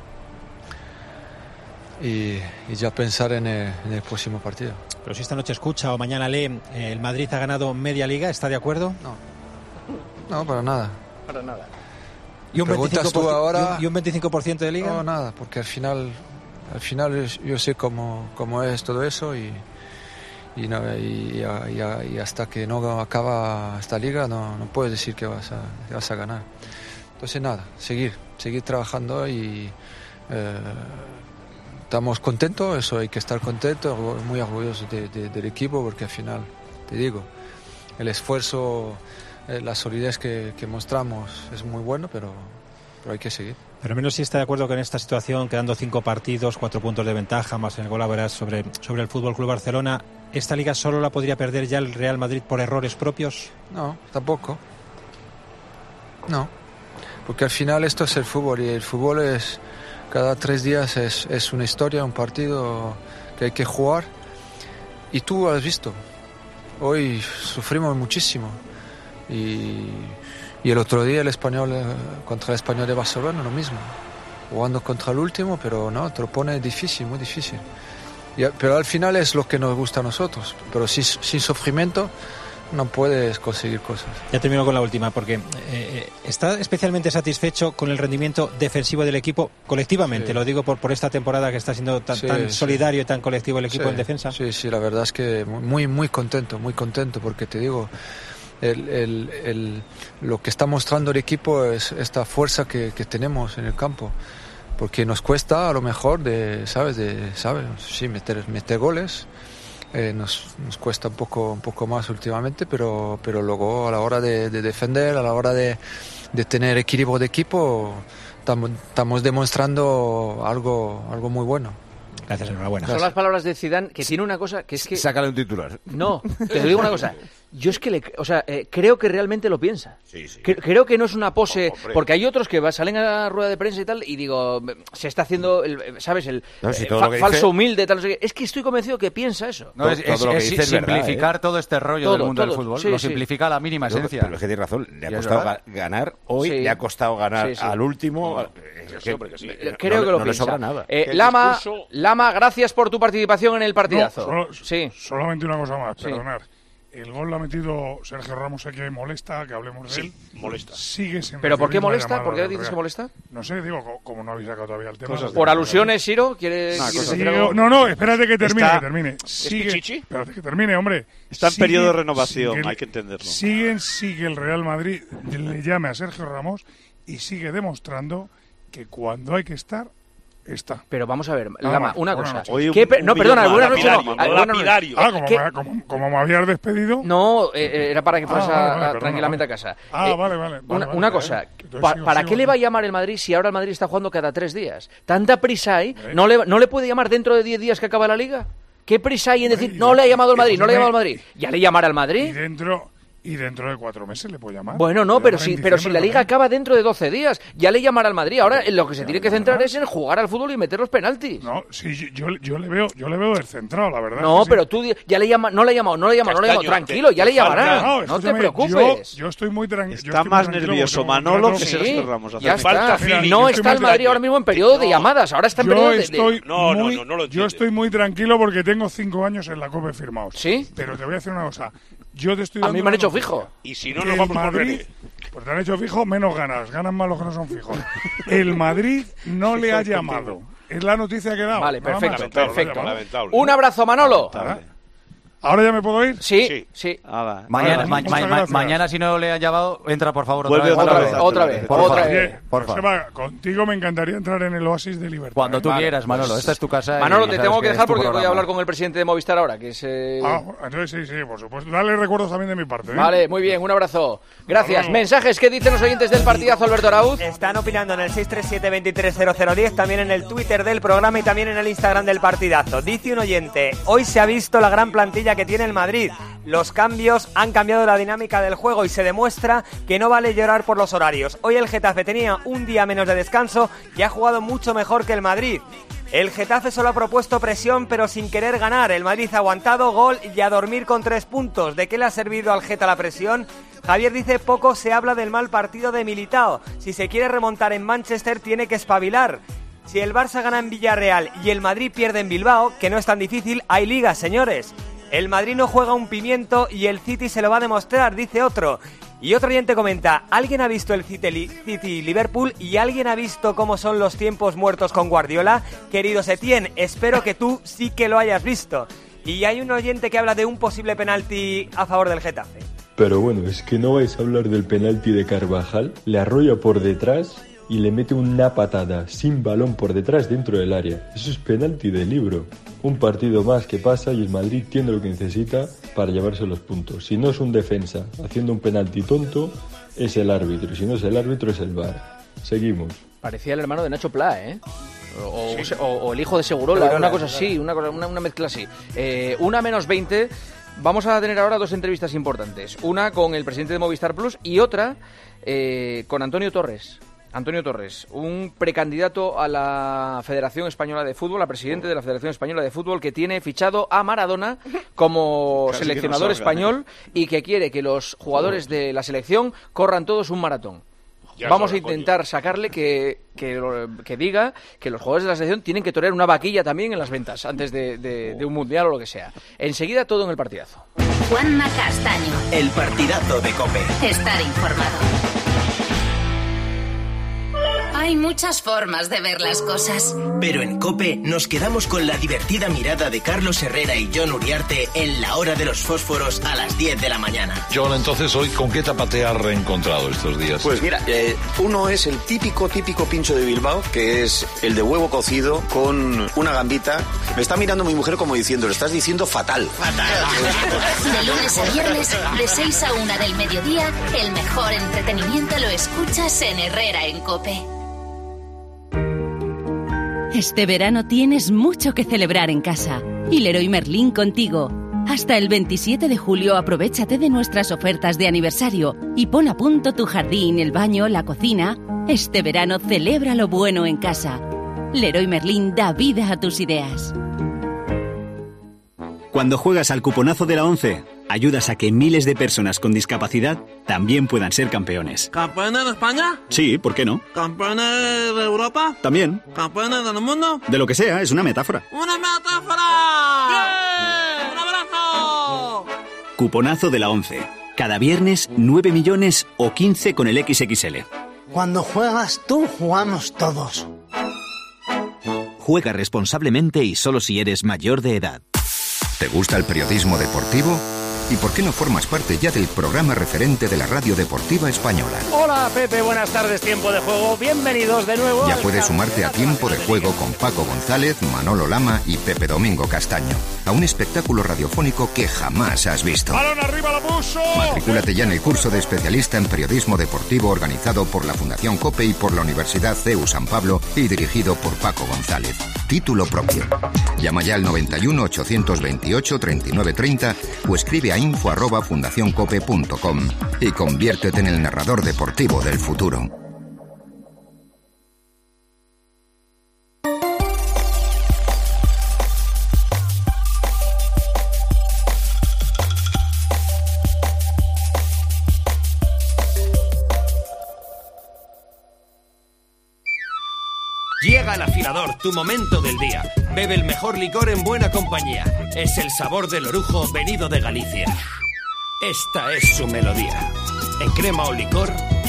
y, y ya pensar en el, en el próximo partido. Pero si esta noche escucha o mañana lee, eh, el Madrid ha ganado media liga, ¿está de acuerdo? No, no, para nada. Para nada. ¿Y un, Preguntas veinticinco por ciento, tú ahora, y un, y un veinticinco por ciento de liga? No, nada, porque al final, al final yo sé cómo, cómo es todo eso y, y, no, y, y, y hasta que no acaba esta liga no, no puedes decir que vas, a, que vas a ganar. Entonces nada, seguir, seguir trabajando y eh, estamos contentos, eso hay que estar contentos, muy orgullosos de, de, del equipo porque al final, te digo, el esfuerzo, eh, la solidez que, que mostramos es muy bueno, pero, pero hay que seguir. Pero menos si está de acuerdo que en esta situación, quedando cinco partidos, cuatro puntos de ventaja, más en el gol verás sobre, sobre el Fútbol Club Barcelona, ¿esta liga solo la podría perder ya el Real Madrid por errores propios? No, tampoco. No, porque al final esto es el fútbol y el fútbol es, cada tres días es, es una historia, un partido que hay que jugar y tú has visto, hoy sufrimos muchísimo y... Y el otro día el español contra el Español de Barcelona lo mismo, jugando contra el último, pero no, te lo pone difícil, muy difícil. Y, pero al final es lo que nos gusta a nosotros, pero sin, sin sufrimiento no puedes conseguir cosas. Ya termino con la última, porque eh, ¿está especialmente satisfecho con el rendimiento defensivo del equipo colectivamente? Sí. Lo digo por, por esta temporada que está siendo tan, Sí, tan sí. solidario y tan colectivo el equipo Sí, en defensa. Sí, sí, la verdad es que muy, muy contento, muy contento, porque te digo, el, el, el, lo que está mostrando el equipo es esta fuerza que, que tenemos en el campo. Porque nos cuesta a lo mejor de, ¿sabes? De, ¿sabes? Sí, meter, meter goles. Eh, nos, nos cuesta un poco, un poco más últimamente, pero, pero luego a la hora de, de defender, a la hora de, de tener equilibrio de equipo, estamos, estamos demostrando algo, algo muy bueno. Gracias, enhorabuena. Son las palabras de Zidane, que tiene una cosa que es que... Sácale un titular. No, te digo una cosa. Yo es que le, o sea, eh, creo que realmente lo piensa. Sí, sí. Cre- creo que no es una pose, Oh, hombre. porque hay otros que va- salen a la rueda de prensa y tal y digo, se está haciendo, el, ¿sabes? El No, si eh, todo fa- lo que falso dice- humilde, tal, no sé qué. Es que estoy convencido que piensa eso. No, es, Todo es- lo que es dice es verdad, simplificar ¿eh? todo este rollo Todo, del mundo todo. del fútbol. Sí, lo sí. simplifica la mínima Pero, esencia. pero es que tiene razón, le ha Y es costado verdad. ga- ganar hoy, Sí. le ha costado ganar Sí, sí. al último. No, eh, que es sí, hombre, que sí. no- Creo no- que lo no le piensa. sobra nada. Eh, El Lama, discurso- Lama, gracias por tu participación en el partidazo. No, solo- sí. Solamente una cosa más, Sí. perdonar. El gol lo ha metido Sergio Ramos, sé que molesta, que hablemos de Sí, él. molesta. Sigue sin ¿Pero por qué recibir la molesta? llamada ¿Por qué del dices Real. que molesta? No sé, digo, co- como no habéis sacado todavía el tema. Cosas no ¿Por sé. alusiones, Siro? ¿Quieres, Nah, ¿quieres cosas hacer Sigue- algo? no, no, espérate que termine, Está- que termine. Sigue, Pichichi? espérate que termine, hombre. Está en Sigue- periodo de renovación, sigue- hay que entenderlo. Siguen, sigue el Real Madrid, le llame a Sergio Ramos y sigue demostrando que cuando hay que estar, está. Pero vamos a ver, Nada Lama, más, una buenas cosa. noches. Oye, ¿Qué un- pe- un no, perdona, millón buenas más, noches. No, lapidario, ah, buenas noches. lapidario. Ah, como, ¿Qué? me, como, como me habías despedido. No, eh, eh, era para que fueras Ah, vale, a- vale, a- perdona, tranquilamente vale. a casa. Ah, Eh, vale, vale, vale, Una, vale, una vale. cosa, Entonces pa- sigo- ¿para sigo qué le aquí. va a llamar el Madrid si ahora el Madrid está jugando cada tres días? ¿Tanta prisa hay? ¿No le, no le puede llamar dentro de diez días que acaba la Liga? ¿Qué prisa hay en decir, Hombre, y- no le ha llamado el Madrid, no le ha llamado escúchame, el Madrid? ¿Ya le llamará al Y Madrid? dentro, y dentro de cuatro meses le puedo llamar. Bueno, no, Le pero llaman si, en pero si la diciembre Liga también. acaba dentro de doce días, ya le llamará al Madrid. Ahora en lo que se tiene que centrar es en jugar al fútbol y meter los penaltis. No, sí, yo, yo, yo le veo, yo le veo descentrado, la verdad. No, que sí. pero tú di- ya le llama, no le ha llamado, no le ha llamado, no le ha llamado. Castaño, Tranquilo, te- ya le te falta- llamará. No, No te escúchame, preocupes. Yo, yo estoy muy tranquilo. Está más nervioso Manolo que Sergio Ramos. Ya Hace- falta está. feeling, No yo está estoy el muy Madrid ahora mismo en periodo de No, llamadas. Ahora está en Yo periodo de- de, estoy, No, no, muy, no, no lo yo entiende. estoy muy tranquilo porque tengo cinco años en la COPE firmados. ¿Sí? Pero te voy a decir una cosa. Yo te estoy A dando mí me han una hecho noticia. fijo. Y si no, Que nos el vamos por Madrid, René. pues te han hecho fijo, menos ganas. Ganan más los que no son fijos. El Madrid no le ha llamado. Es la noticia que he dado. Vale, nada perfecto, más. Lamentable, perfecto. lamentable. Un abrazo, Manolo. ¿Ahora ya me puedo ir? Sí, Sí. sí. Hala. Mañana, Vale, ma- muchas ma- ma- gracias. mañana, si no le han llamado, entra por favor Vuelve otra otra vez. vez. Otra vez, Por otra favor. vez. Oye, porfa. Joseba, contigo me encantaría entrar en el oasis de libertad. Cuando ¿eh? tú Vale, quieras, Manolo. pues- Esta es tu casa. y Manolo, te sabes tengo que es dejar tu porque voy a programa. hablar con el presidente de Movistar ahora, que es... eh, Ah, entonces sí, sí, por supuesto. Dale recuerdos también de mi parte. ¿eh? Vale, muy bien, un abrazo. Gracias. luego. Mensajes, ¿qué dicen los oyentes del partidazo, Alberto Arauz? Están opinando en el seis tres siete, veintitrés cero cero diez, también en el Twitter del programa y también en el Instagram del partidazo. Dice un oyente, hoy se ha visto la gran plantilla que tiene el Madrid. Los cambios han cambiado la dinámica del juego y se demuestra que no vale llorar por los horarios. Hoy el Getafe tenía un día menos de descanso y ha jugado mucho mejor que el Madrid. El Getafe solo ha propuesto presión pero sin querer ganar. El Madrid ha aguantado gol y a dormir con tres puntos. ¿De qué le ha servido al Geta la presión? Javier dice, poco se habla del mal partido de Militao. Si se quiere remontar en Manchester tiene que espabilar. Si el Barça gana en Villarreal y el Madrid pierde en Bilbao, que no es tan difícil, hay ligas, señores. El Madrid no juega un pimiento y el City se lo va a demostrar, dice otro. Y otro oyente comenta, ¿alguien ha visto el City-Liverpool y alguien ha visto cómo son los tiempos muertos con Guardiola? Querido Setién, espero que tú sí que lo hayas visto. Y hay un oyente que habla de un posible penalti a favor del Getafe. Pero bueno, es que no vais a hablar del penalti de Carvajal, le arrolla por detrás y le mete una patada sin balón por detrás dentro del área. Eso es penalti de libro. Un partido más que pasa y el Madrid tiene lo que necesita para llevarse los puntos. Si no es un defensa haciendo un penalti tonto, es el árbitro. Si no es el árbitro, es el V A R. Seguimos. Parecía el hermano de Nacho Pla, ¿eh? O, Sí. o- o el hijo de Segurola, Segurola, una cosa claro. así, una, cosa- una, una mezcla así. Eh, una menos veinte. Vamos a tener ahora dos entrevistas importantes. Una con el presidente de Movistar Plus y otra eh, con Antonio Torres. Antonio Torres, un precandidato a la Federación Española de Fútbol, a presidente de la Federación Española de Fútbol, que tiene fichado a Maradona como Casi que seleccionador no salga, español y que quiere que los jugadores de la selección corran todos un maratón. Ya Vamos es a hora, coño. intentar sacarle que, que, lo- que diga que los jugadores de la selección tienen que torear una vaquilla también en las ventas antes de, de- de un mundial o lo que sea. Enseguida todo en el partidazo. Juanma Castaño. El partidazo de COPE. Estar informado. Hay muchas formas de ver las cosas. Pero en COPE nos quedamos con la divertida mirada de Carlos Herrera y Jon Uriarte en la hora de los fósforos a las diez de la mañana. Jon, entonces, hoy, ¿con qué tapa te has reencontrado estos días? Pues mira, eh, uno es el típico, típico pincho de Bilbao, que es el de huevo cocido con una gambita. Me está mirando mi mujer como diciendo, lo estás diciendo fatal. Fatal. De lunes a viernes, de seis a una del mediodía, el mejor entretenimiento lo escuchas en Herrera en COPE. Este verano tienes mucho que celebrar en casa. Y Leroy Merlin contigo. Hasta el veintisiete de julio aprovéchate de nuestras ofertas de aniversario y pon a punto tu jardín, el baño, la cocina. Este verano celebra lo bueno en casa. Leroy Merlin da vida a tus ideas. Cuando juegas al cuponazo de la once, ayudas a que miles de personas con discapacidad también puedan ser campeones. ¿Campeones de España? Sí, ¿por qué no? ¿Campeones de Europa? También. ¿Campeones del mundo? De lo que sea, es una metáfora. ¡Una metáfora! ¡Bien! ¡Un abrazo! Cuponazo de la once. Cada viernes, nueve millones o quince con el equis equis ele. Cuando juegas tú, jugamos todos. Juega responsablemente y solo si eres mayor de edad. ¿Te gusta el periodismo deportivo? ¿Y por qué no formas parte ya del programa referente de la Radio Deportiva Española? Hola Pepe, buenas tardes, Tiempo de Juego, bienvenidos de nuevo. Ya puedes sumarte a Tiempo de Juego con Paco González, Manolo Lama y Pepe Domingo Castaño, a un espectáculo radiofónico que jamás has visto. ¡Balón arriba, la puso! Matricúlate ya en el curso de especialista en periodismo deportivo organizado por la Fundación COPE y por la Universidad C E U San Pablo y dirigido por Paco González. Título propio. Llama ya al noventa y uno, ochocientos veintiocho, treinta y nueve treinta o escribe a info arroba fundacioncope punto com y conviértete en el narrador deportivo del futuro. Llega el afilador, tu momento del día. Bebe el mejor licor en buena compañía. Es el sabor del orujo venido de Galicia. Esta es su melodía. En crema o licor.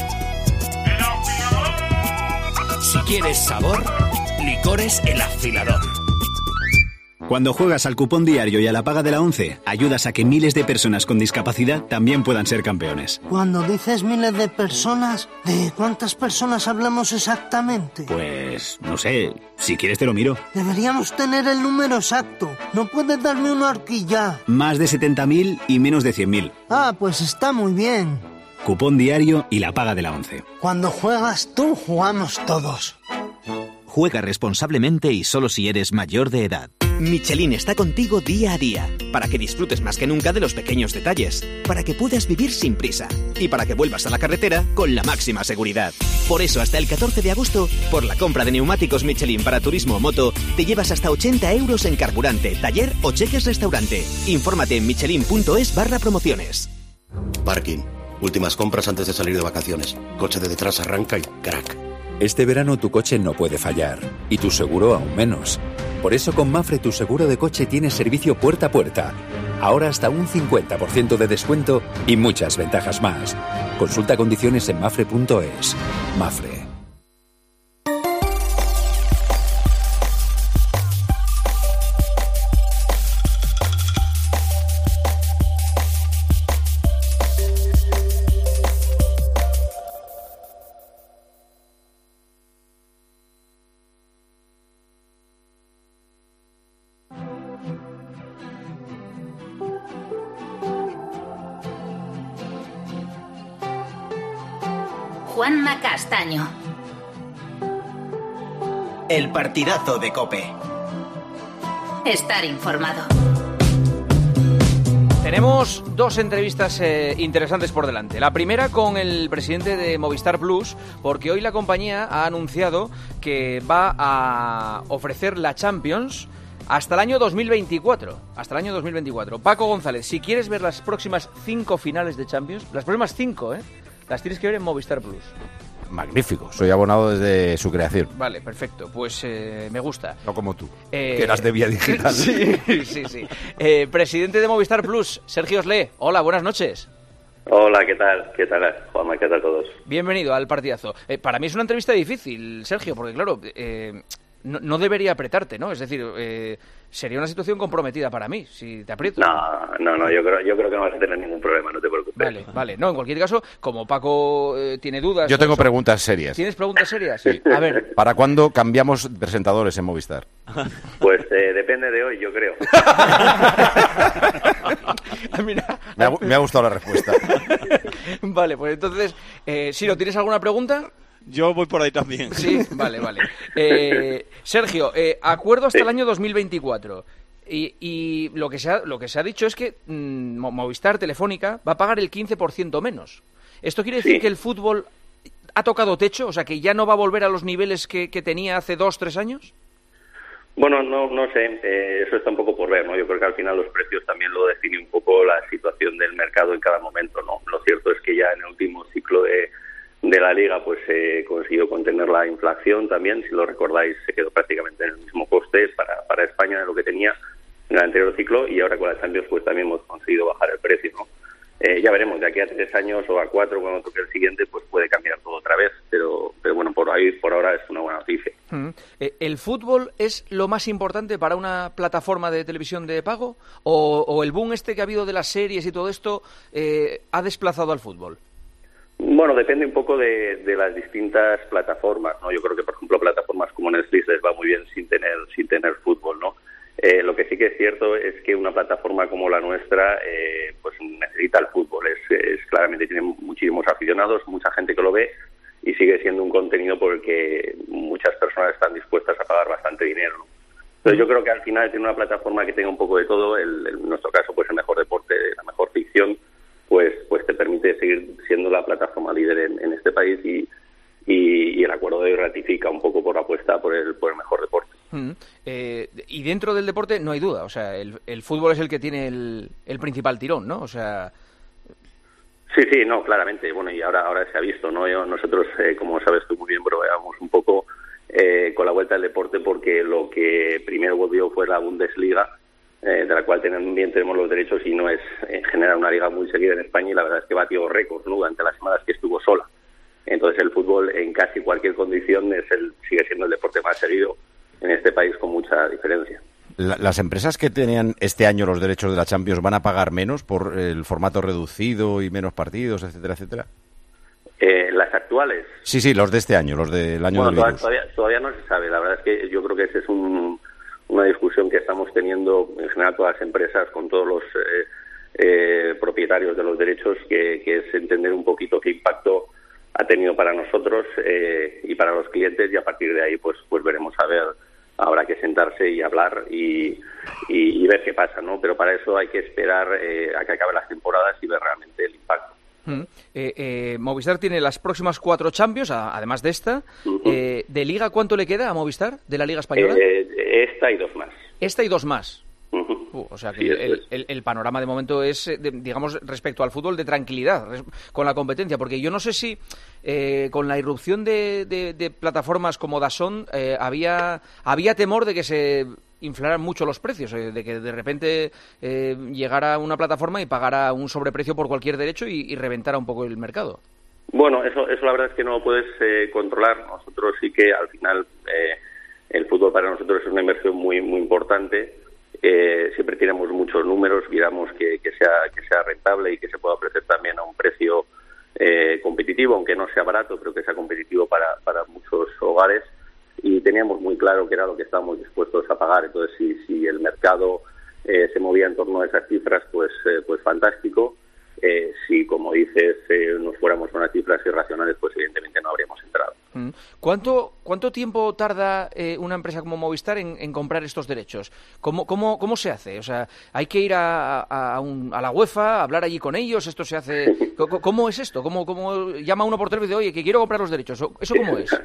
Si quieres sabor, licores El Afilador. Cuando juegas al cupón diario y a la paga de la once, ayudas a que miles de personas con discapacidad también puedan ser campeones. Cuando dices miles de personas, ¿de cuántas personas hablamos exactamente? Pues, no sé, si quieres te lo miro. Deberíamos tener el número exacto. ¿No puedes darme una horquilla? Más de setenta mil y menos de cien mil. Ah, pues está muy bien. Cupón diario y la paga de la once. Cuando juegas tú, jugamos todos. Juega responsablemente y solo si eres mayor de edad. Michelin está contigo día a día, para que disfrutes más que nunca de los pequeños detalles, para que puedas vivir sin prisa y para que vuelvas a la carretera con la máxima seguridad. Por eso, hasta el catorce de agosto, por la compra de neumáticos Michelin para turismo o moto, te llevas hasta ochenta euros en carburante, taller o cheques restaurante. Infórmate en michelin.es barra promociones. Parking. Últimas compras antes de salir de vacaciones. Coche de detrás arranca y crack. Este verano tu coche no puede fallar, y tu seguro aún menos. Por eso con Mafre tu seguro de coche tiene servicio puerta a puerta. Ahora hasta un cincuenta por ciento de descuento y muchas ventajas más. Consulta condiciones en mafre punto es. Mafre. Juanma Castaño. El partidazo de COPE. Estar informado. Tenemos dos entrevistas eh, interesantes por delante. La primera con el presidente de Movistar Plus, porque hoy la compañía ha anunciado que va a ofrecer la Champions hasta el año dos mil veinticuatro. Hasta el año dos mil veinticuatro. Paco González, si quieres ver las próximas cinco finales de Champions, las próximas cinco, ¿eh? Las tienes que ver en Movistar Plus. magnífico. Soy abonado desde su creación. Vale, perfecto. Pues eh, me gusta. No como tú, Eh, que eras de Vía Digital. Sí, sí, sí. Eh, presidente de Movistar Plus, Sergio Oslé. Hola, buenas noches. Hola, ¿qué tal? ¿Qué tal, Juanma? ¿Qué tal todos? Bienvenido al partidazo. Eh, para mí es una entrevista difícil, Sergio, porque claro, eh, no, no debería apretarte, ¿no? Es decir, eh, sería una situación comprometida para mí, si te aprieto. No, no, no, yo creo, yo creo que no vas a tener ningún problema, no te preocupes. Vale, vale. No, en cualquier caso, como Paco eh, tiene dudas... Yo tengo eso- preguntas serias. ¿Tienes preguntas serias? Sí. A ver, ¿Para cuándo cambiamos presentadores en Movistar? Pues eh, depende de hoy, yo creo. Me ha, me ha gustado la respuesta. vale, pues entonces, eh, Siro, ¿tienes alguna pregunta? Yo voy por ahí también. Sí, vale, vale. Eh, Sergio, eh, acuerdo hasta Sí. el año dos mil veinticuatro. Y, y lo que se ha, lo que se ha dicho es que mm, Mo- Movistar Telefónica va a pagar el quince por ciento menos. ¿Esto quiere decir Sí. que el fútbol ha tocado techo? O sea, que ya no va a volver a los niveles que, que tenía hace dos, tres años. Bueno, no, no sé, eh, eso está un poco por ver, ¿no? Yo creo que al final los precios también lo define un poco la situación del mercado en cada momento, ¿no? Lo cierto es que ya en el último ciclo de, de la Liga pues se eh, consiguió contener la inflación también, si lo recordáis se quedó prácticamente en el mismo coste para, para España de lo que tenía en el anterior ciclo y ahora con la Champions pues también hemos conseguido bajar el precio, ¿no? Eh, ya veremos, de aquí a tres años o a cuatro cuando toque el siguiente pues puede cambiar todo otra vez, pero, pero bueno, por ahí por ahora es una buena noticia. Mm. Eh, ¿El fútbol es lo más importante para una plataforma de televisión de pago? ¿O, o el boom este que ha habido de las series y todo esto eh, ha desplazado al fútbol? Bueno, depende un poco de, de las distintas plataformas, ¿no? Yo creo que, por ejemplo, plataformas como Netflix les va muy bien sin tener sin tener fútbol, ¿no? Eh, lo que sí que es cierto es que una plataforma como la nuestra, eh, pues necesita el fútbol. Es, es claramente tiene muchísimos aficionados, mucha gente que lo ve y sigue siendo un contenido por el que muchas personas están dispuestas a pagar bastante dinero, ¿no? Entonces yo creo que al final tiene una plataforma que tenga un poco de todo. El, en nuestro caso, pues el mejor deporte, la mejor ficción, pues pues te permite seguir siendo la plataforma líder en, en este país y, y, y el acuerdo de hoy ratifica un poco por la apuesta por el, por el mejor deporte. Mm. Eh, y dentro del deporte no hay duda, o sea, el, el fútbol es el que tiene el, el principal tirón, ¿no? O sea, Sí, sí, no, claramente. Bueno, y ahora ahora se ha visto, ¿no? Yo- nosotros, eh, como sabes tú muy bien, bromeamos un poco eh, con la vuelta del deporte porque lo que primero volvió fue la Bundesliga, eh, de la cual también tenemos los derechos y no es en general una liga muy seguida en España y la verdad es que batió récords, ¿no? Durante las semanas que estuvo sola. Entonces el fútbol en casi cualquier condición es el sigue siendo el deporte más seguido en este país con mucha diferencia. La- ¿Las empresas que tenían este año los derechos de la Champions van a pagar menos por el formato reducido y menos partidos, etcétera, etcétera? Eh, las actuales, Sí, sí, los de este año, los del año bueno, del toda- virus. todavía, todavía no se sabe. La verdad es que yo creo que esa es un, una discusión que estamos teniendo en general todas las empresas con todos los eh, eh, propietarios de los derechos, que, que es entender un poquito qué impacto ha tenido para nosotros eh, y para los clientes y a partir de ahí pues pues veremos a ver. Habrá que sentarse y hablar y, y, y ver qué pasa, ¿no? Pero para eso hay que esperar eh, a que acaben las temporadas y ver realmente el impacto. mm. eh, eh, Movistar tiene las próximas cuatro Champions, a- además de esta. Eh, ¿De Liga cuánto le queda a Movistar, de la Liga Española? Eh, esta y dos más. Esta y dos más. Uh, o sea que Sí, el, eso el- es. el- el panorama de momento es, eh, de- digamos, respecto al fútbol, de tranquilidad res- con la competencia, porque yo no sé si eh, con la irrupción de, de- de plataformas como DAZN eh, había había temor de que se inflaran mucho los precios, eh, de que de repente eh, llegara una plataforma y pagara un sobreprecio por cualquier derecho y, y reventara un poco el mercado. Bueno, eso, eso la verdad es que no lo puedes eh, controlar. Nosotros sí que al final eh, el fútbol para nosotros es una inversión muy muy importante. Eh, siempre tenemos muchos números, queramos que, que sea que sea rentable y que se pueda ofrecer también a un precio eh, competitivo, aunque no sea barato, pero que sea competitivo para, para muchos hogares. Y teníamos muy claro que era lo que estábamos dispuestos a pagar. Entonces, si, si el mercado eh, se movía en torno a esas cifras, pues, eh, pues fantástico. Eh, si, como dices, eh, nos fuéramos a unas cifras irracionales, pues evidentemente no habríamos entrado. Mm. ¿Cuánto, cuánto tiempo tarda eh, una empresa como Movistar en, en comprar estos derechos? ¿Cómo, cómo, ¿Cómo se hace? O sea, ¿hay que ir a, a, a un- a la UEFA, a hablar allí con ellos? ¿Esto se hace? ¿Cómo, cómo es esto? ¿Cómo, ¿Cómo llama uno por teléfono y dice, oye, que quiero comprar los derechos? ¿Eso cómo es?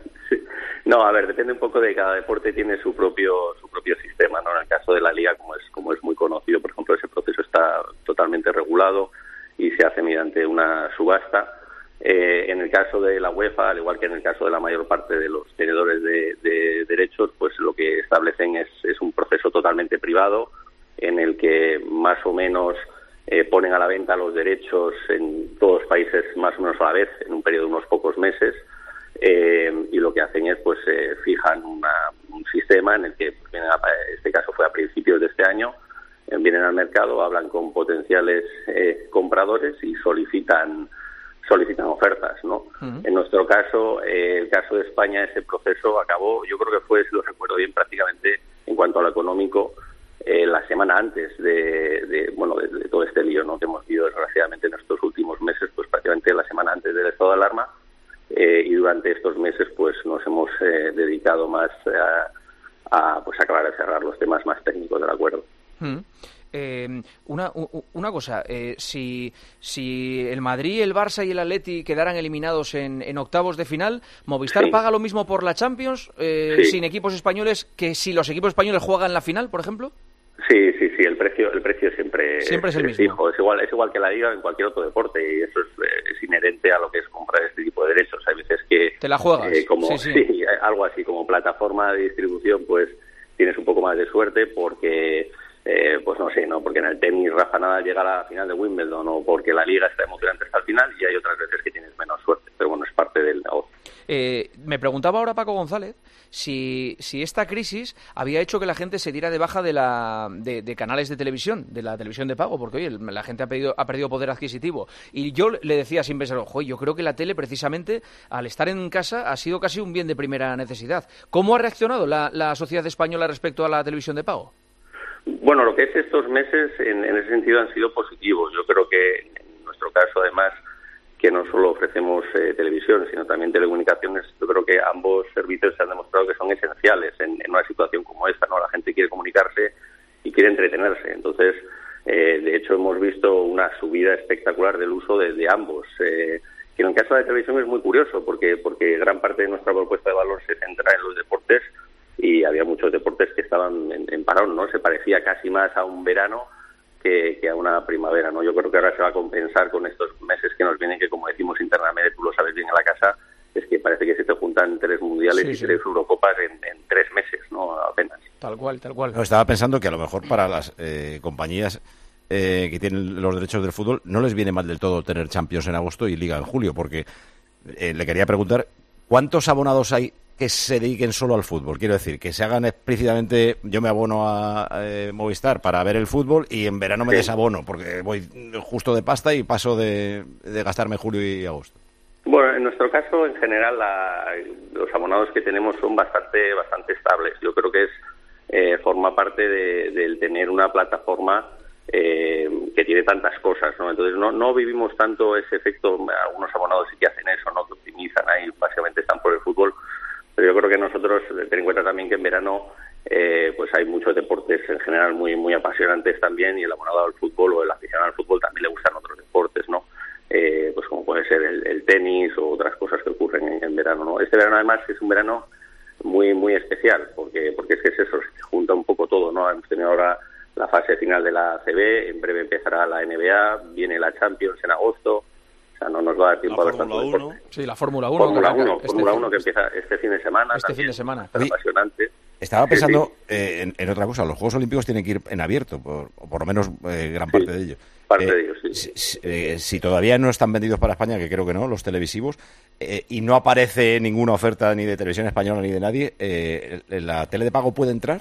No, a ver, depende un poco de cada deporte, tiene su propio su propio sistema, ¿no? En el caso de la Liga, como es como es muy conocido, por ejemplo, ese proceso está totalmente regulado y se hace mediante una subasta. Eh, en el caso de la UEFA, al igual que en el caso de la mayor parte de los tenedores de, de derechos, pues lo que establecen es, es un proceso totalmente privado en el que más o menos eh, ponen a la venta los derechos en todos los países más o menos a la vez, en un periodo de unos pocos meses, eh, y lo que hacen es pues eh, fijan una, un sistema en el que, en este caso fue a principios de este año, eh, vienen al mercado, hablan con potenciales eh, compradores y solicitan solicitan ofertas, ¿no? Uh-huh. En nuestro caso, eh, el caso de España, ese proceso acabó, yo creo que fue, si lo recuerdo bien, prácticamente en cuanto a lo económico, eh, la semana antes de, de bueno, de, de todo este lío, ¿no?, que hemos vivido desgraciadamente en estos últimos meses, pues prácticamente la semana antes del estado de alarma, eh, y durante estos meses, pues nos hemos eh, dedicado más a, a pues acabar de cerrar los temas más técnicos del acuerdo. Uh-huh. Eh, una, una cosa, eh, si, si el Madrid, el Barça y el Atleti quedaran eliminados en, en octavos de final, ¿Movistar sí. paga lo mismo por la Champions eh, sí. sin equipos españoles que si los equipos españoles juegan la final, por ejemplo? Sí, sí, sí, el precio el precio siempre, siempre es el es mismo. Fijo. Es igual, es igual que la Liga en cualquier otro deporte y eso es, es inherente a lo que es comprar este tipo de derechos. Hay veces que... Te la juegas. Eh, como, sí, sí. sí, algo así, como plataforma de distribución, pues tienes un poco más de suerte porque... Eh, pues no sé, ¿no? Porque en el tenis Rafa Nadal llega a la final de Wimbledon o porque la Liga está emocionante hasta el final y hay otras veces que tienes menos suerte, pero bueno, es parte del negocio. Eh, me preguntaba ahora Paco González si, si esta crisis había hecho que la gente se diera de baja de, la, de, de canales de televisión, de la televisión de pago, porque oye, la gente ha, pedido, ha perdido poder adquisitivo. Y yo le decía sin pensar, ojo, yo creo que la tele precisamente al estar en casa ha sido casi un bien de primera necesidad. ¿Cómo ha reaccionado la, la sociedad española respecto a la televisión de pago? Bueno, lo que es estos meses en, en ese sentido han sido positivos. Yo creo que en nuestro caso, además, que no solo ofrecemos eh, televisión, sino también telecomunicaciones, yo creo que ambos servicios se han demostrado que son esenciales en, en una situación como esta, ¿no? La gente quiere comunicarse y quiere entretenerse. Entonces, eh, de hecho, hemos visto una subida espectacular del uso de, de ambos. Eh, que en el caso de la televisión es muy curioso, porque, porque gran parte de nuestra propuesta de valor se centra en los deportes y había muchos deportes que estaban en, en parón, ¿no? Se parecía casi más a un verano que, que a una primavera, ¿no? Yo creo que ahora se va a compensar con estos meses que nos vienen, que como decimos internamente, tú lo sabes bien en la casa, es que parece que se te juntan tres mundiales sí, y sí. tres Eurocopas en, en tres meses, ¿no? Apenas. Tal cual, tal cual. No, estaba pensando que a lo mejor para las eh, compañías eh, que tienen los derechos del fútbol no les viene mal del todo tener Champions en agosto y Liga en julio, porque eh, le quería preguntar, ¿cuántos abonados hay que se dediquen solo al fútbol? Quiero decir, que se hagan explícitamente, yo me abono a, a eh, Movistar para ver el fútbol y en verano me sí. desabono, porque voy justo de pasta y paso de, de gastarme julio y agosto. Bueno, en nuestro caso, en general, la, los abonados que tenemos son bastante bastante estables. Yo creo que es eh, forma parte de, del tener una plataforma eh, que tiene tantas cosas, ¿no? Entonces, no, no vivimos tanto ese efecto. Algunos abonados sí que hacen eso, ¿no? Que optimizan ahí, básicamente están por el fútbol. Pero yo creo que nosotros, ten en cuenta también que en verano eh, pues hay muchos deportes en general muy muy apasionantes también, y el abonado al fútbol o el aficionado al fútbol también le gustan otros deportes, ¿no? Eh, pues como puede ser el, el tenis o otras cosas que ocurren en, en verano, ¿no? Este verano además es un verano muy muy especial, porque porque es que es eso, se junta un poco todo, ¿no? Hemos tenido ahora la fase final de la A C B, en breve empezará la N B A, viene la Champions en agosto. O sea, no nos va a dar tiempo la a ver tanto deporte. Sí, la Fórmula uno. Fórmula uno, este Fórmula fin, uno que empieza este fin de semana. Este fin de semana. Es apasionante. Estaba pensando sí, sí. Eh, en, en otra cosa. Los Juegos Olímpicos tienen que ir en abierto, por, o por lo menos eh, gran parte sí, de ellos. Parte eh, de ellos, sí. Si, eh, si todavía no están vendidos para España, que creo que no, los televisivos, eh, y no aparece ninguna oferta ni de televisión española ni de nadie, eh, ¿la tele de pago puede entrar?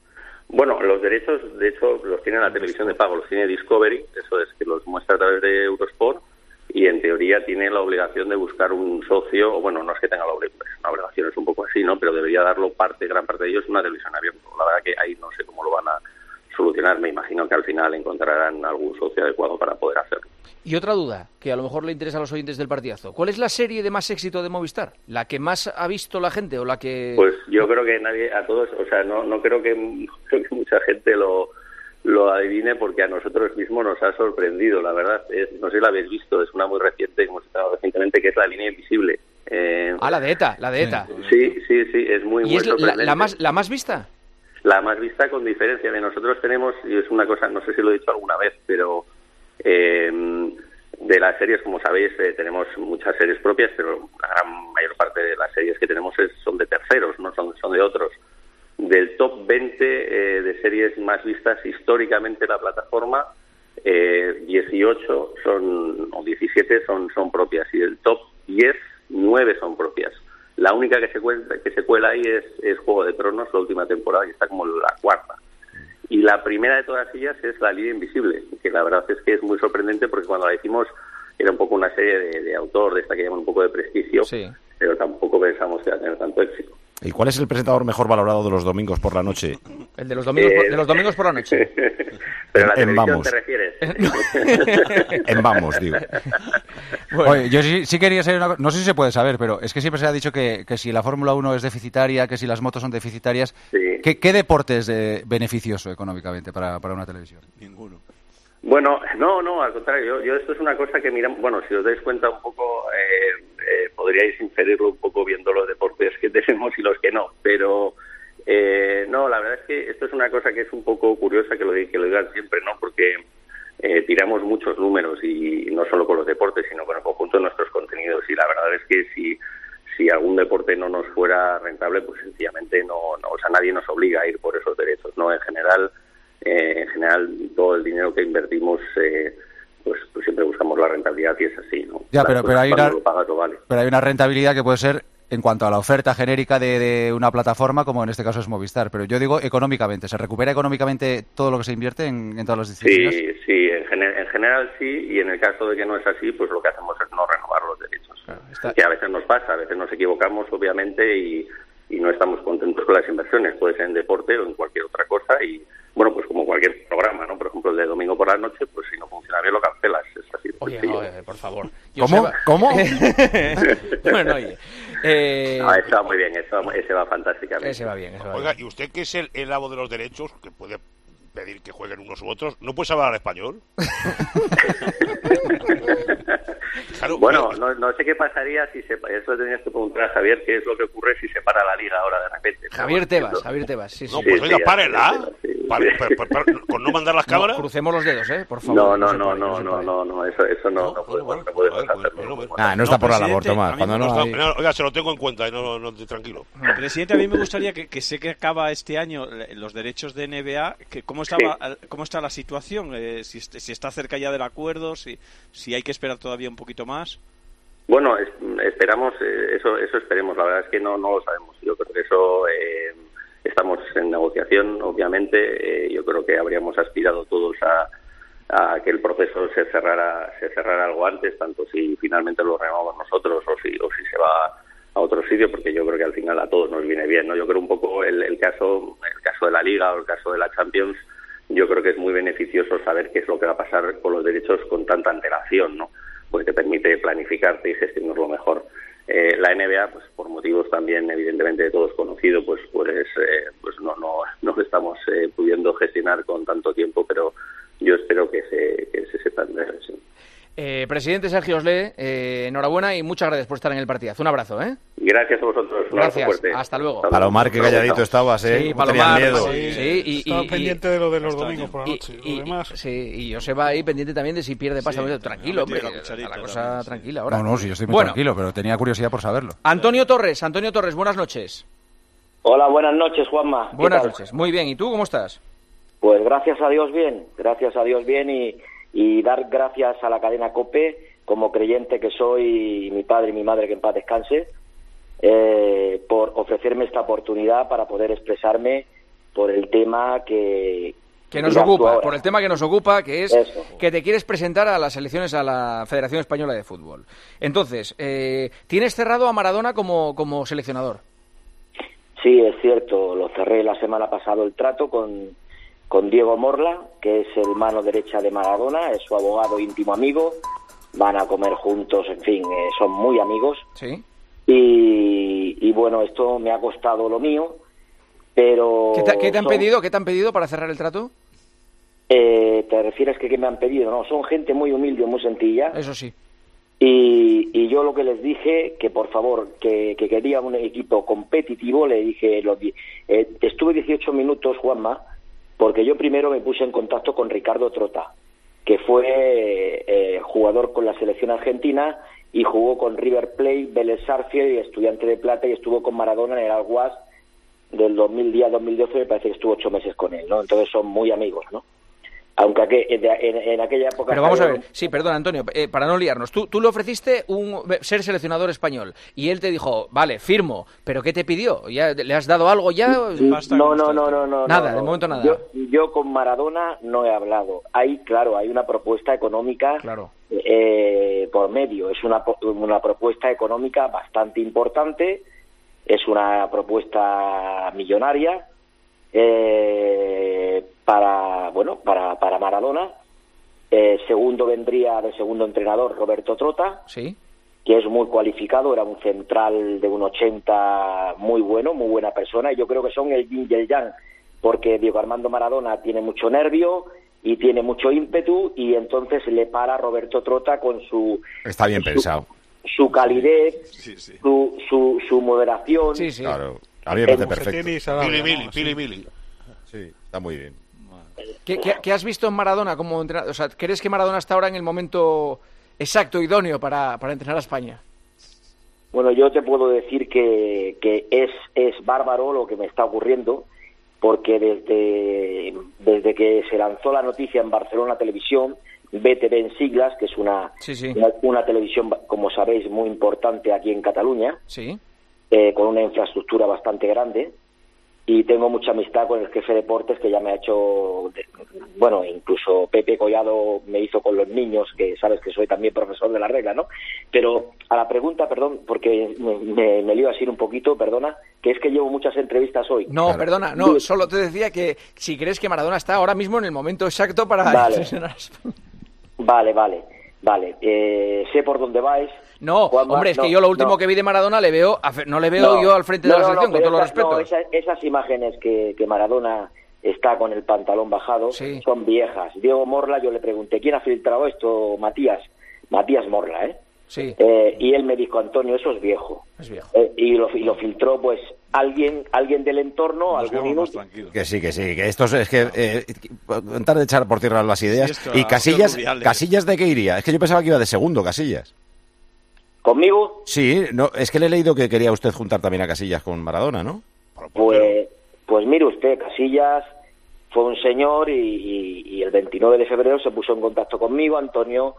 Bueno, los derechos, de hecho, los tiene la televisión de pago, los tiene Discovery, eso es que los muestra a través de Eurosport, y en teoría tiene la obligación de buscar un socio, o bueno, no es que tenga la obligación, una obligación es un poco así, ¿no? Pero debería darlo parte, gran parte de ellos, una televisión abierta. La verdad que ahí no sé cómo lo van a solucionar, me imagino que al final encontrarán algún socio adecuado para poder hacerlo. Y otra duda, que a lo mejor le interesa a los oyentes del partidazo. ¿Cuál es la serie de más éxito de Movistar? ¿La que más ha visto la gente o la que...? Pues yo creo que nadie, a todos, o sea, no, no creo que, no creo que mucha gente lo... lo adivine, porque a nosotros mismos nos ha sorprendido, la verdad. Es, no sé si la habéis visto, es una muy reciente, hemos estado recientemente, que es La Línea Invisible. Eh, ah, la de ETA, la de ETA. Sí, sí, sí, es muy, ¿Y muy es sorprendente. La, la, más, la más vista? La más vista con diferencia. De nosotros tenemos, y es una cosa, no sé si lo he dicho alguna vez, pero eh, de las series, como sabéis, eh, tenemos muchas series propias, pero la gran mayor parte de las series que tenemos es, son de terceros, no son, son de otros. Del top veinte eh, de series más vistas históricamente en la plataforma, eh, dieciocho son, o diecisiete son, son propias, y del top diez, nueve son propias. La única que se cuela, que se cuela ahí es, es Juego de Tronos, la última temporada, y está como la cuarta. Y la primera de todas ellas es La Liga Invisible, que la verdad es que es muy sorprendente porque cuando la hicimos era un poco una serie de, de autor, de esta que llaman un poco de prestigio, sí. Pero tampoco pensamos que va a tener tanto éxito. ¿Y cuál es el presentador mejor valorado de los domingos por la noche? El de los domingos, eh... por, de los domingos por la noche. Pero la en, en Vamos. ¿Te refieres? En Vamos, digo. Bueno. Oye, yo sí, sí quería saber una cosa, no sé si se puede saber, pero es que siempre se ha dicho que, que si la Fórmula uno es deficitaria, que si las motos son deficitarias, sí. ¿qué, ¿qué deporte es de beneficioso económicamente para, para una televisión? Ninguno. Bueno, no, no, al contrario, yo, yo esto es una cosa que miramos, bueno, si os dais cuenta un poco, eh, eh, podríais inferirlo un poco viendo los deportes que tenemos y los que no, pero eh, no, la verdad es que esto es una cosa que es un poco curiosa que lo, que lo digan siempre, ¿no? Porque eh, tiramos muchos números y no solo con los deportes, sino con el conjunto de nuestros contenidos, y la verdad es que si si algún deporte no nos fuera rentable, pues sencillamente no, no o sea, nadie nos obliga a ir por esos derechos, ¿no? En general, Eh, en general, todo el dinero que invertimos, eh, pues, pues siempre buscamos la rentabilidad y es así, ¿no? Ya, pero, pero, hay una, lo pagas, lo vale. pero hay una rentabilidad que puede ser en cuanto a la oferta genérica de, de una plataforma, como en este caso es Movistar. Pero yo digo económicamente, ¿se recupera económicamente todo lo que se invierte en, en todas las disciplinas? Sí, sí, en, gener- en general sí, y en el caso de que no es así, pues lo que hacemos es no renovar los derechos. Claro, está... Que a veces nos pasa, a veces nos equivocamos, obviamente, y, y no estamos contentos con las inversiones. Puede ser en deporte o en cualquier otra cosa, y bueno, pues como cualquier programa, ¿no? Por ejemplo, el de domingo por la noche, pues si no funciona bien lo cancelas. Es así de oye, sencillo. no, por favor. ¿Cómo? Joseba... ¿Cómo? Bueno, oye. Eh... No, ese va muy bien, ese va, ese va fantásticamente. Ese va bien, ese va Oiga, bien. ¿y usted que es el, el amo de los derechos, que puede pedir que jueguen unos u otros, no puedes hablar español? Claro, bueno, no, no sé qué pasaría si se... Eso tenías que preguntar a Javier qué es lo que ocurre si se para la liga ahora de repente. Javier Tebas, Javier Tebas, sí, sí. No, pues sí, oiga, sí, párela. sí, sí. Pare, pare, pare, pare, con no mandar las cámaras. No, crucemos los dedos, ¿eh? Por favor. No, no, no, no, no, no, no, no, no, eso, eso no, no podemos, no podemos hacerlo. Ah, no está por la labor, Tomás. Cuando no, no, hay... no, oiga, se lo tengo en cuenta, y no, no, tranquilo. Presidente, a mí me gustaría que, que sé que acaba este año los derechos de N B A, que cómo estaba, sí. cómo está la situación, eh, si, si está cerca ya del acuerdo, si, si hay que esperar todavía un poquito más. Bueno, es, esperamos, eh, eso, eso esperemos. La verdad es que no, no lo sabemos. Yo creo que eso eh, estamos en negociación, obviamente. Eh, yo creo que habríamos aspirado todos a, a que el proceso se cerrara, se cerrara algo antes, tanto si finalmente lo renovamos nosotros o si, o si se va a otro sitio, porque yo creo que al final a todos nos viene bien, ¿no? Yo creo un poco el, el caso, el caso de la Liga o el caso de la Champions. Yo creo que es muy beneficioso saber qué es lo que va a pasar con los derechos con tanta antelación, ¿no? Porque te permite planificarte y gestionarlo mejor. Eh, la N B A, pues por motivos también evidentemente de todos conocidos, pues pues eh, pues no no no lo estamos eh, pudiendo gestionar con tanto tiempo, pero yo espero que se que se sepa entender. Sí. Eh, presidente Sergio Oslé, eh, enhorabuena y muchas gracias por estar en el partidazo. Un abrazo, ¿eh? Gracias a vosotros. Un gracias. Fuerte. Hasta luego. Palomar, qué calladito estabas, ¿eh? Sí, Palomar. miedo. Sí, sí, y, Estaba y, pendiente y, de lo de los domingos por la noche. Y, lo demás. sí, y Joseba ahí pendiente también de si pierde pasta. Sí, tranquilo, hombre. La, la cosa también, tranquila ahora. No, no, sí, yo estoy muy bueno, tranquilo, pero tenía curiosidad por saberlo. Antonio Torres, Antonio Torres, buenas noches. Hola, buenas noches, Juanma. Buenas noches, muy bien. ¿Y tú cómo estás? Pues gracias a Dios bien, gracias a Dios bien y, y dar gracias a la cadena COPE, como creyente que soy, y mi padre y mi madre, que en paz descanse, eh, por ofrecerme esta oportunidad para poder expresarme por el tema que... Que nos ocupa, por el tema que nos ocupa, que es Eso. que te quieres presentar a las elecciones a la Federación Española de Fútbol. Entonces, eh, ¿tienes cerrado a Maradona como, como seleccionador? Sí, es cierto, lo cerré la semana pasada el trato con, con Diego Morla, que es el mano derecha de Maradona, es su abogado íntimo amigo. Van a comer juntos, en fin, eh, son muy amigos. Sí. Y, y bueno, esto me ha costado lo mío, pero... ¿Qué te, qué te han son, pedido? ¿Qué te han pedido para cerrar el trato? Eh, ¿Te refieres que qué me han pedido? No, son gente muy humilde, muy sencilla. Eso sí. Y, y yo lo que les dije, que por favor, que, que quería un equipo competitivo, le dije, lo, eh, estuve dieciocho minutos, Juanma, porque yo primero me puse en contacto con Ricardo Trota. que fue eh, jugador con la selección argentina y jugó con River Plate, Vélez Sarsfield y Estudiante de Plata, y estuvo con Maradona en el Al-Wahda del dos mil diez a dos mil doce, me parece que estuvo ocho meses con él, ¿no? Entonces son muy amigos, ¿no? Aunque aqu- en, en, en aquella época... Pero vamos a estaba- ver, sí, perdón, Antonio, eh, para no liarnos, tú, tú le ofreciste un, ser seleccionador español y él te dijo, vale, firmo, pero ¿qué te pidió? ¿Ya le has dado algo ya? No, no, no, no, no. Nada, no, de no. momento nada. Yo, yo con Maradona no he hablado. Hay, claro, hay una propuesta económica eh, por medio. Es una, po- una propuesta económica bastante importante. Es una propuesta millonaria eh, para, bueno, para, para Maradona. Eh, segundo vendría de segundo entrenador Roberto Trota. Sí. Que es muy cualificado, era un central de un ochenta muy bueno, muy buena persona, y yo creo que son el yin y el yang, porque Diego Armando Maradona tiene mucho nervio y tiene mucho ímpetu, y entonces le para Roberto Trota con su Está bien pensado. su calidez, Su, su, su moderación. Claro, a mí me parece Eh, perfecto. Pili, mili, pili, mili. Sí, está muy bien. ¿Qué, qué, qué has visto en Maradona como entrenador? O sea, ¿crees que Maradona está ahora en el momento exacto, idóneo para, para entrenar a España? Bueno, yo te puedo decir que, que es, es bárbaro lo que me está ocurriendo, porque desde, desde que se lanzó la noticia en Barcelona Televisión, B T V en siglas, que es una, Sí, sí. una, una televisión, como sabéis, muy importante aquí en Cataluña, Sí. eh, con una infraestructura bastante grande, y tengo mucha amistad con el jefe de deportes, que ya me ha hecho, de- bueno, incluso Pepe Collado me hizo con los niños, que sabes que soy también profesor de la regla, ¿no? Pero a la pregunta, perdón, porque me, me, me lío así un poquito, perdona, que es que llevo muchas entrevistas hoy. No, perdona, no, solo te decía que si crees que Maradona está ahora mismo en el momento exacto para Vale. entrenar a España. Vale, vale, vale, eh, sé por dónde vais. No, Juanma, hombre, es no, que yo lo último no. que vi de Maradona le veo, a Fe- no le veo No, yo al frente no, de la no, selección, no, con todos los pero respetos. esas, no, esas, esas imágenes que, que Maradona está con el pantalón bajado son viejas. Diego Morla, yo le pregunté, ¿quién ha filtrado esto? Matías, Matías Morla, ¿eh? Sí. Eh, y él me dijo, Antonio, eso es viejo. Es viejo. Eh, y, lo, y lo filtró, pues, alguien alguien del entorno, algún inútil. Que sí, que sí, que esto es, es que eh, intentar de echar por tierra las ideas. Sí, esto, y a Casillas, José Rubiales. Casillas ¿de qué iría? Es que yo pensaba que iba de segundo, Casillas. ¿Conmigo? Sí, no, es que le he leído que quería usted juntar también a Casillas con Maradona, ¿no? Pues, pues mire usted, Casillas fue un señor y, y- y el veintinueve de febrero se puso en contacto conmigo, Antonio,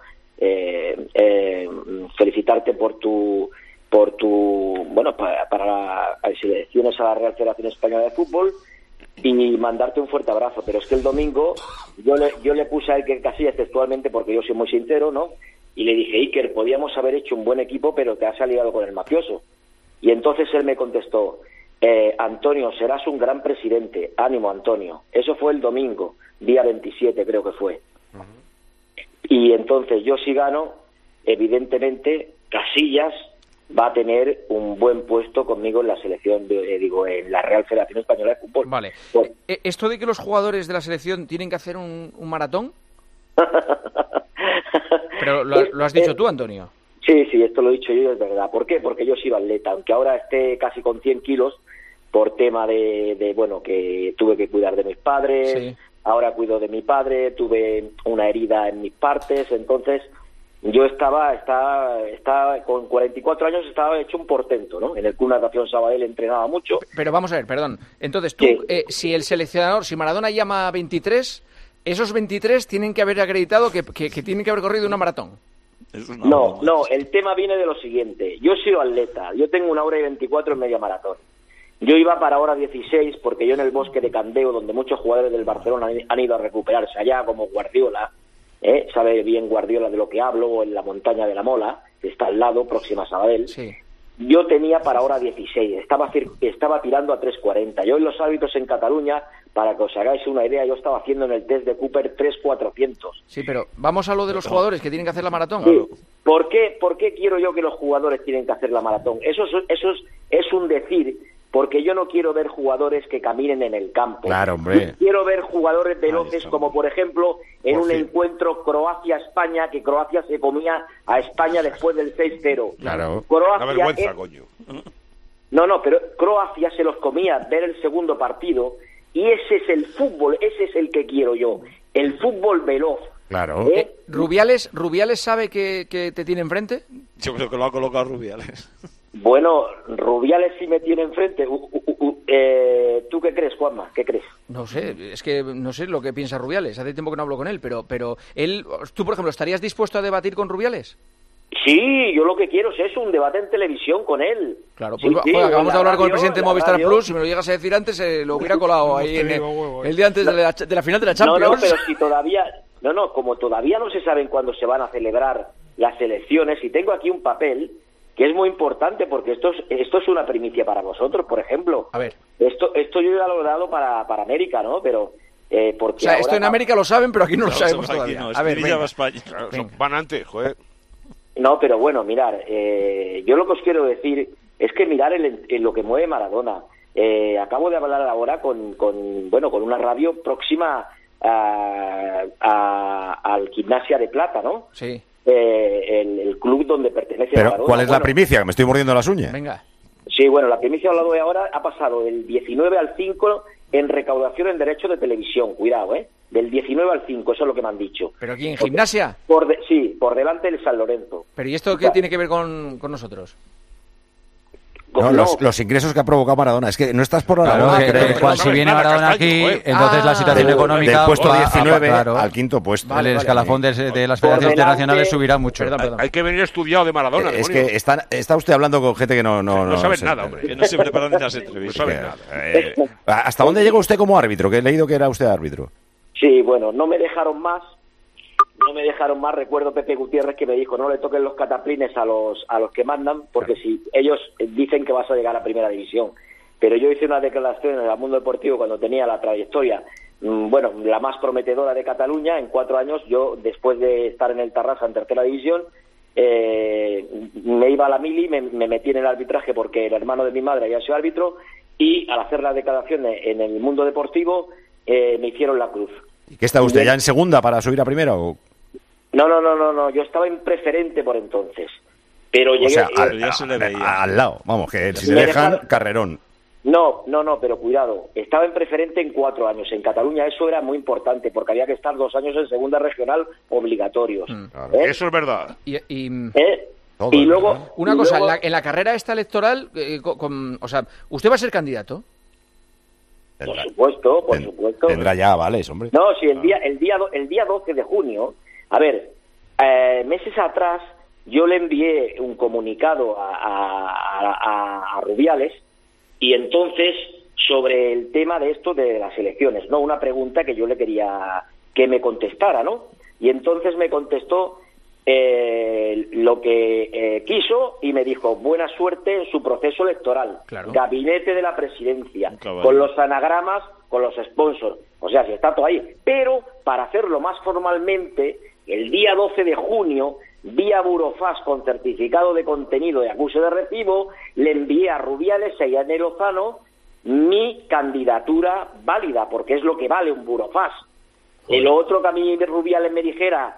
eh, eh, felicitarte por tu por tu bueno para, para la- las selecciones a la Real Federación Española de Fútbol y mandarte un fuerte abrazo. Pero es que el domingo yo le, yo le puse a Iker Casillas textualmente, porque yo soy muy sincero, ¿no? Y le dije, Iker, podíamos haber hecho un buen equipo, pero te has aliado con el mafioso. Y entonces él me contestó, eh, Antonio, serás un gran presidente. Ánimo, Antonio. Eso fue el domingo, día veintisiete creo que fue. Y entonces yo si gano, evidentemente Casillas va a tener un buen puesto conmigo en la selección, de, eh, digo, en la Real Federación Española de Fútbol. Vale. Pues, Eh, ¿Esto de que los jugadores de la selección tienen que hacer un, un maratón? Pero lo, lo has dicho tú, Antonio. Sí, sí, esto lo he dicho yo, es verdad. ¿Por qué? Porque yo he sido atleta, aunque ahora esté casi con cien kilos, por tema de, de, bueno, que tuve que cuidar de mis padres, Sí. ahora cuido de mi padre, tuve una herida en mis partes, entonces yo estaba, estaba, estaba con cuarenta y cuatro años estaba hecho un portento, ¿no? En el Club Natación Sabadell entrenaba mucho. Pero vamos a ver, perdón. Entonces tú, eh, si el seleccionador, si Maradona llama a veintitrés, esos veintitrés tienen que haber acreditado que, que, que tienen que haber corrido una maratón. No, no, el tema viene de lo siguiente. Yo soy atleta, yo tengo una hora y veinticuatro en media maratón. Yo iba para hora dieciséis porque yo en el bosque de Candeo, donde muchos jugadores del Barcelona han, han ido a recuperarse allá, como Guardiola, ¿eh? Sabe bien Guardiola de lo que hablo, o en la montaña de la Mola, que está al lado, próxima a Sabadell. Yo tenía para hora dieciséis, estaba, cir- estaba tirando a tres cuarenta. Yo en los hábitos en Cataluña, para que os hagáis una idea, yo estaba haciendo en el test de Cooper tres cuatrocientos. Sí, pero vamos a lo de los jugadores que tienen que hacer la maratón. Sí. ¿Por qué, ¿Por qué quiero yo que los jugadores tienen que hacer la maratón? Eso, es, eso es, es un decir, porque yo no quiero ver jugadores que caminen en el campo. Claro, hombre. Yo quiero ver jugadores veloces, como por ejemplo en Por un fin. encuentro Croacia-España, que Croacia se comía a España después del seis cero. Claro. Croacia Una vergüenza, es- coño. No, no, pero Croacia se los comía ver el segundo partido y ese es el fútbol, ese es el que quiero yo, el fútbol veloz. Claro. ¿Eh? ¿Rubiales, ¿Rubiales sabe que, que te tiene enfrente? Yo creo que lo ha colocado Rubiales. Bueno, Rubiales sí me tiene enfrente. Uh, uh, uh, eh, ¿Tú qué crees, Juanma? ¿Qué crees? No sé, es que no sé lo que piensa Rubiales. Hace tiempo que no hablo con él, pero, pero él, tú, por ejemplo, ¿estarías dispuesto a debatir con Rubiales? Sí, yo lo que quiero es eso, un debate en televisión con él. Claro, Sí, pues sí, joder, acabamos en de hablar la con el radio, presidente de en la Movistar radio. Plus. Si me lo llegas a decir antes, eh, lo hubiera colado ahí en el, el día antes de la, de la final de la Champions. No, no, pero si todavía... No, no, como todavía no se saben cuándo se van a celebrar las elecciones, y tengo aquí un papel que es muy importante porque esto es, esto es una primicia para vosotros, por ejemplo. A ver. Esto, esto yo ya lo he dado para, para América, ¿no? Pero... Eh, porque O sea, esto ahora- en América lo saben, pero aquí no lo No, sabemos aquí todavía. no, A ver, Sevilla venga. va a España. Claro, Venga. son- van antes, joder. No, pero bueno, mirar, eh, yo lo que os quiero decir es que mirar en, en lo que mueve Maradona. Eh, acabo de hablar ahora con, con, bueno, con una radio próxima a, a- al Gimnasia de Plata, ¿no? Sí. Eh, el, el club donde pertenece Pero, Maradona. ¿cuál es la Bueno, primicia? Que me estoy mordiendo las uñas. Venga. Sí, bueno, la primicia al lado de ahora ha pasado del diecinueve al cinco en recaudación en derechos de televisión. Cuidado, ¿eh? Del diecinueve al cinco, eso es lo que me han dicho. ¿Pero aquí en Gimnasia? Por de- sí, por delante del San Lorenzo. ¿Pero y esto qué tiene que ver con, con nosotros? No, los, los ingresos que ha provocado Maradona. Es que no estás por la Claro, labor, que- creo. que cual- si viene Maradona aquí, entonces la situación Del- económica del puesto va a- diecinueve claro. al quinto puesto. el escalafón de, de las Por federaciones delante- internacionales subirá mucho. Hay, hay que venir estudiado de Maradona. Eh, es demonio. que está, está usted hablando con gente que no... No, No saben sé. nada, hombre. Que no se preparan ni las entrevistas. No saben nada. Eh, ¿Hasta dónde llegó usted como árbitro? Que he leído que era usted árbitro. Sí, bueno, no me dejaron más, no me dejaron más. Recuerdo Pepe Gutiérrez que me dijo, no le toquen los cataplines a los a los que mandan, porque si ellos dicen que vas a llegar a primera división. Pero yo hice una declaración en el Mundo Deportivo cuando tenía la trayectoria, mmm, bueno, la más prometedora de Cataluña. En cuatro años, yo, después de estar en el Tarrasa en tercera división, eh, me iba a la mili, me, me metí en el arbitraje porque el hermano de mi madre había sido árbitro, y al hacer la declaración en el Mundo Deportivo, eh, me hicieron la cruz. ¿Y qué está usted Bien. ya en segunda para subir a primera? O, No, no, no, no, no, yo estaba en preferente por entonces. Pero o llegué... sea, al, eh, ya se le veía. a- al lado. Vamos, que si Me le dejan, dejaron- carrerón. No, no, no, pero cuidado, estaba en preferente en cuatro años. En Cataluña eso era muy importante porque había que estar dos años en segunda regional obligatorios. ¿eh? Eso es verdad. Y, y- ¿Eh? Todo Y es luego... verdad. una y cosa, luego- en, la, en la carrera esta electoral, eh, con- con- o sea, ¿usted va a ser candidato? Por Tendrá, supuesto, por ten- supuesto. tendrá ya avales, hombre. No, sí, el día, el día, do- el día doce de junio, a ver, eh, meses atrás yo le envié un comunicado a, a- a- a Rubiales, y entonces sobre el tema de esto de las elecciones, ¿no? Una pregunta que yo le quería que me contestara, ¿no? Y entonces me contestó eh, lo que eh, quiso y me dijo, buena suerte en su proceso electoral, Claro. gabinete de la presidencia, Un caballo. con los anagramas, con los sponsors, o sea, si está todo ahí. Pero para hacerlo más formalmente, el día doce de junio, vía Burofax con certificado de contenido y acuse de recibo, le envié a Rubiales y a Irene Lozano mi candidatura válida, porque es lo que vale un Burofax. Y lo otro que a mí Rubiales me dijera,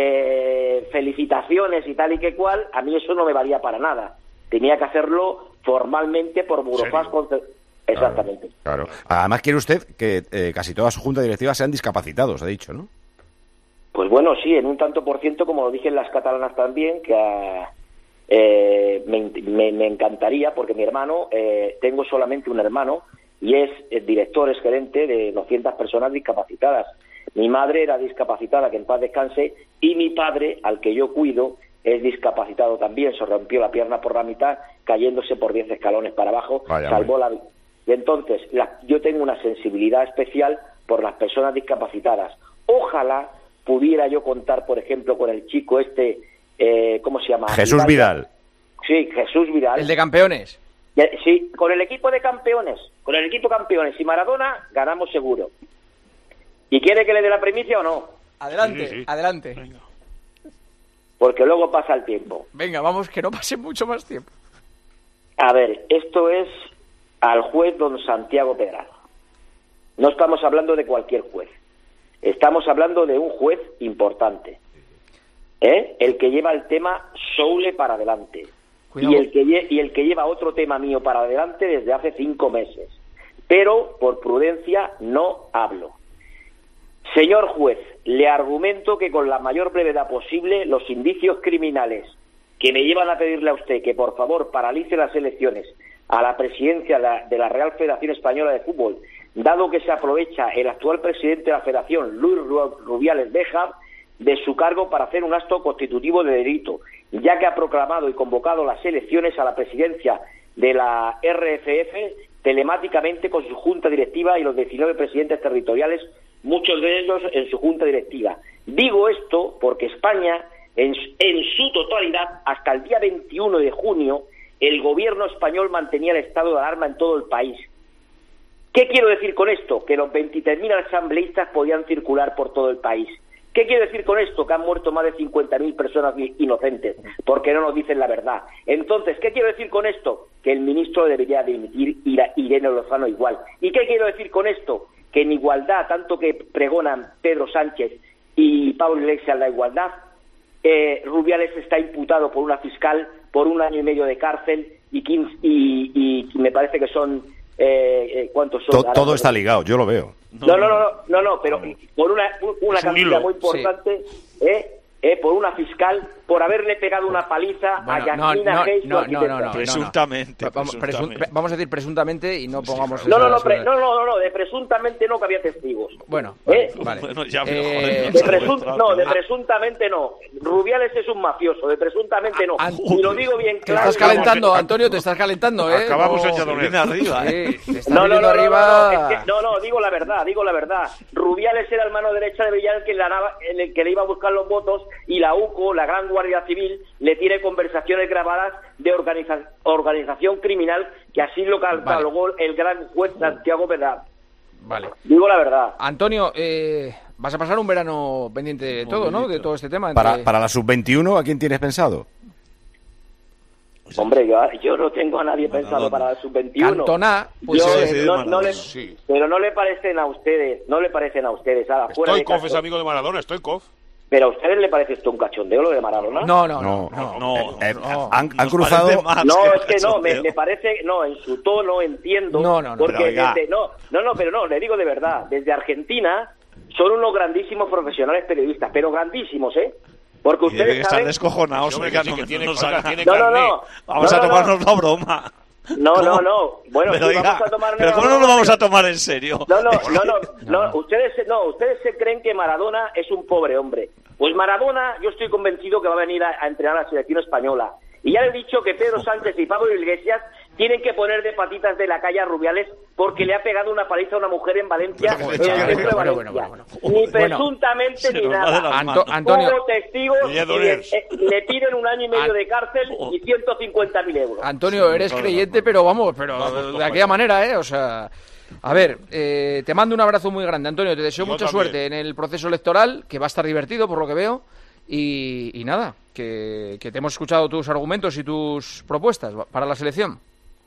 eh, felicitaciones y tal y que cual, a mí eso no me valía para nada. Tenía que hacerlo formalmente por Burofax. Con cer- Exactamente. Claro. Además quiere usted que eh, casi toda su junta directiva sean discapacitados, ha dicho, ¿no? Pues bueno, sí, en un tanto por ciento, como lo dije en las catalanas también, que ah, eh, me, me- me encantaría, porque mi hermano, eh, tengo solamente un hermano, y es el director, es gerente de doscientas personas discapacitadas. Mi madre era discapacitada, que en paz descanse, y mi padre, al que yo cuido, es discapacitado también, se rompió la pierna por la mitad, cayéndose por diez escalones para abajo, Vaya, salvó la vida. Y entonces, la- yo tengo una sensibilidad especial por las personas discapacitadas. Ojalá pudiera yo contar, por ejemplo, con el chico este, eh, ¿cómo se llama? Jesús Vidal. Sí, Jesús Vidal. El de campeones. Ya, sí, con el equipo de campeones, con el equipo campeones y Maradona, ganamos seguro. ¿Y quiere que le dé la primicia o no? Adelante, Sí, sí. adelante. Porque luego pasa el tiempo. Venga, vamos, que no pase mucho más tiempo. A ver, esto es al juez don Santiago Pedrano. No estamos hablando de cualquier juez. Estamos hablando de un juez importante. ¿Eh? El que lleva el tema Soule para adelante. Cuidado. Y el, que lle- y el que lleva otro tema mío para adelante desde hace cinco meses. Pero, por prudencia, no hablo. Señor juez, le argumento que con la mayor brevedad posible los indicios criminales que me llevan a pedirle a usted que por favor paralice las elecciones a la presidencia de la, de la Real Federación Española de Fútbol, dado que se aprovecha el actual presidente de la Federación, Luis Rubiales Béjar, de su cargo para hacer un acto constitutivo de delito, ya que ha proclamado y convocado las elecciones a la presidencia de la R F F telemáticamente con su junta directiva y los diecinueve presidentes territoriales, muchos de ellos en su junta directiva. Digo esto porque España, en, en su totalidad, hasta el día veintiuno de junio, el gobierno español mantenía el estado de alarma en todo el país. ¿Qué quiero decir con esto? Que los veintitrés mil asambleístas podían circular por todo el país. ¿Qué quiero decir con esto? Que han muerto más de cincuenta mil personas inocentes, porque no nos dicen la verdad. Entonces, ¿qué quiero decir con esto? Que el ministro debería dimitir, Irene Lozano igual. ¿Y qué quiero decir con esto? Que en igualdad, tanto que pregonan Pedro Sánchez y Pablo Iglesias la igualdad, eh, Rubiales está imputado por una fiscal por un año y medio de cárcel y, quince, y, y me parece que son... Eh, eh, ¿Cuántos son? To, todo está ligado, yo lo veo. No, no, no, no, no, no pero por una, una cantidad muy importante, sí. eh, eh, por una fiscal, por haberle pegado una paliza bueno, a Yasmina no, Hayes. No, no, no, no, presuntamente. No, no. Vamos, presuntamente. Presun, vamos a decir presuntamente y no pongamos... No, no, no, pre, no, no, no, no, de presuntamente no, que había testigos. Bueno, ¿Eh? vale. Bueno, ya, eh, de presun, no, de presuntamente no. Rubiales es un mafioso, de presuntamente no. An y lo digo bien Te claro. estás calentando, Antonio, te estás calentando, ¿eh? Acabamos no, en Lledoners. arriba, ¿eh? Sí, te estás no, no, no, arriba... no, no, es que, no, no, digo la verdad, digo la verdad. Rubiales era el mano derecha de Villar que le, en el que le iba a buscar los votos y la U C O, la Gran Guardia Civil, le tiene conversaciones grabadas de organiza organización criminal, que así lo catalogó vale. el gran juez Santiago Pedral. Vale. Digo la verdad. Antonio, eh, vas a pasar un verano pendiente de todo, ¿no? De todo este tema. Entre... Para, para la sub veintiuno, ¿a quién tienes pensado? Hombre, yo, yo no tengo a nadie pensado no, para la sub veintiuno. Cantona, pues yo, sí, no, no le, sí. Pero no le parecen a ustedes, no le parecen a ustedes. A la Stoichkov es amigo de Maradona, Stoichkov. ¿Pero a ustedes le parece esto un cachondeo lo de Maradona? No, no, no. no, no, no, eh, no han, han cruzado... No, es que no, me, me parece... No, en su tono entiendo... No, no, no. Porque Pero, desde, no, no, no, pero no, le digo de verdad. Desde Argentina son unos grandísimos profesionales periodistas, pero grandísimos, ¿eh? Porque ustedes saben... Están descojonados, sí, oiga, sí, no, que tiene, no, oiga, tiene no, no, no. Vamos no, a tomarnos no. la broma. No, ¿Cómo? no, no. Bueno, pero, sí, oiga, vamos a tomar pero ¿cómo no lo vamos a tomar en serio? No, no, no, no, no, ustedes, no, ustedes se creen que Maradona es un pobre hombre. Pues Maradona, yo estoy convencido que va a venir a, a entrenar a la selección española. Y ya le he dicho que Pedro Sánchez y Pablo Iglesias tienen que poner de patitas de la calle a Rubiales porque le ha pegado una paliza a una mujer en Valencia, en el centro de Valencia. Bueno, bueno, bueno. Ni presuntamente bueno, ni nada. Anto Antonio, Hubo testigos y le, eh, le piden un año y medio de cárcel y ciento cincuenta mil euros. Antonio, eres creyente, pero vamos, pero de aquella manera, ¿eh? O sea... A ver, eh, te mando un abrazo muy grande, Antonio. Te deseo Yo mucha también. suerte en el proceso electoral, que va a estar divertido por lo que veo. Y, y nada, que, que te hemos escuchado tus argumentos y tus propuestas para la selección.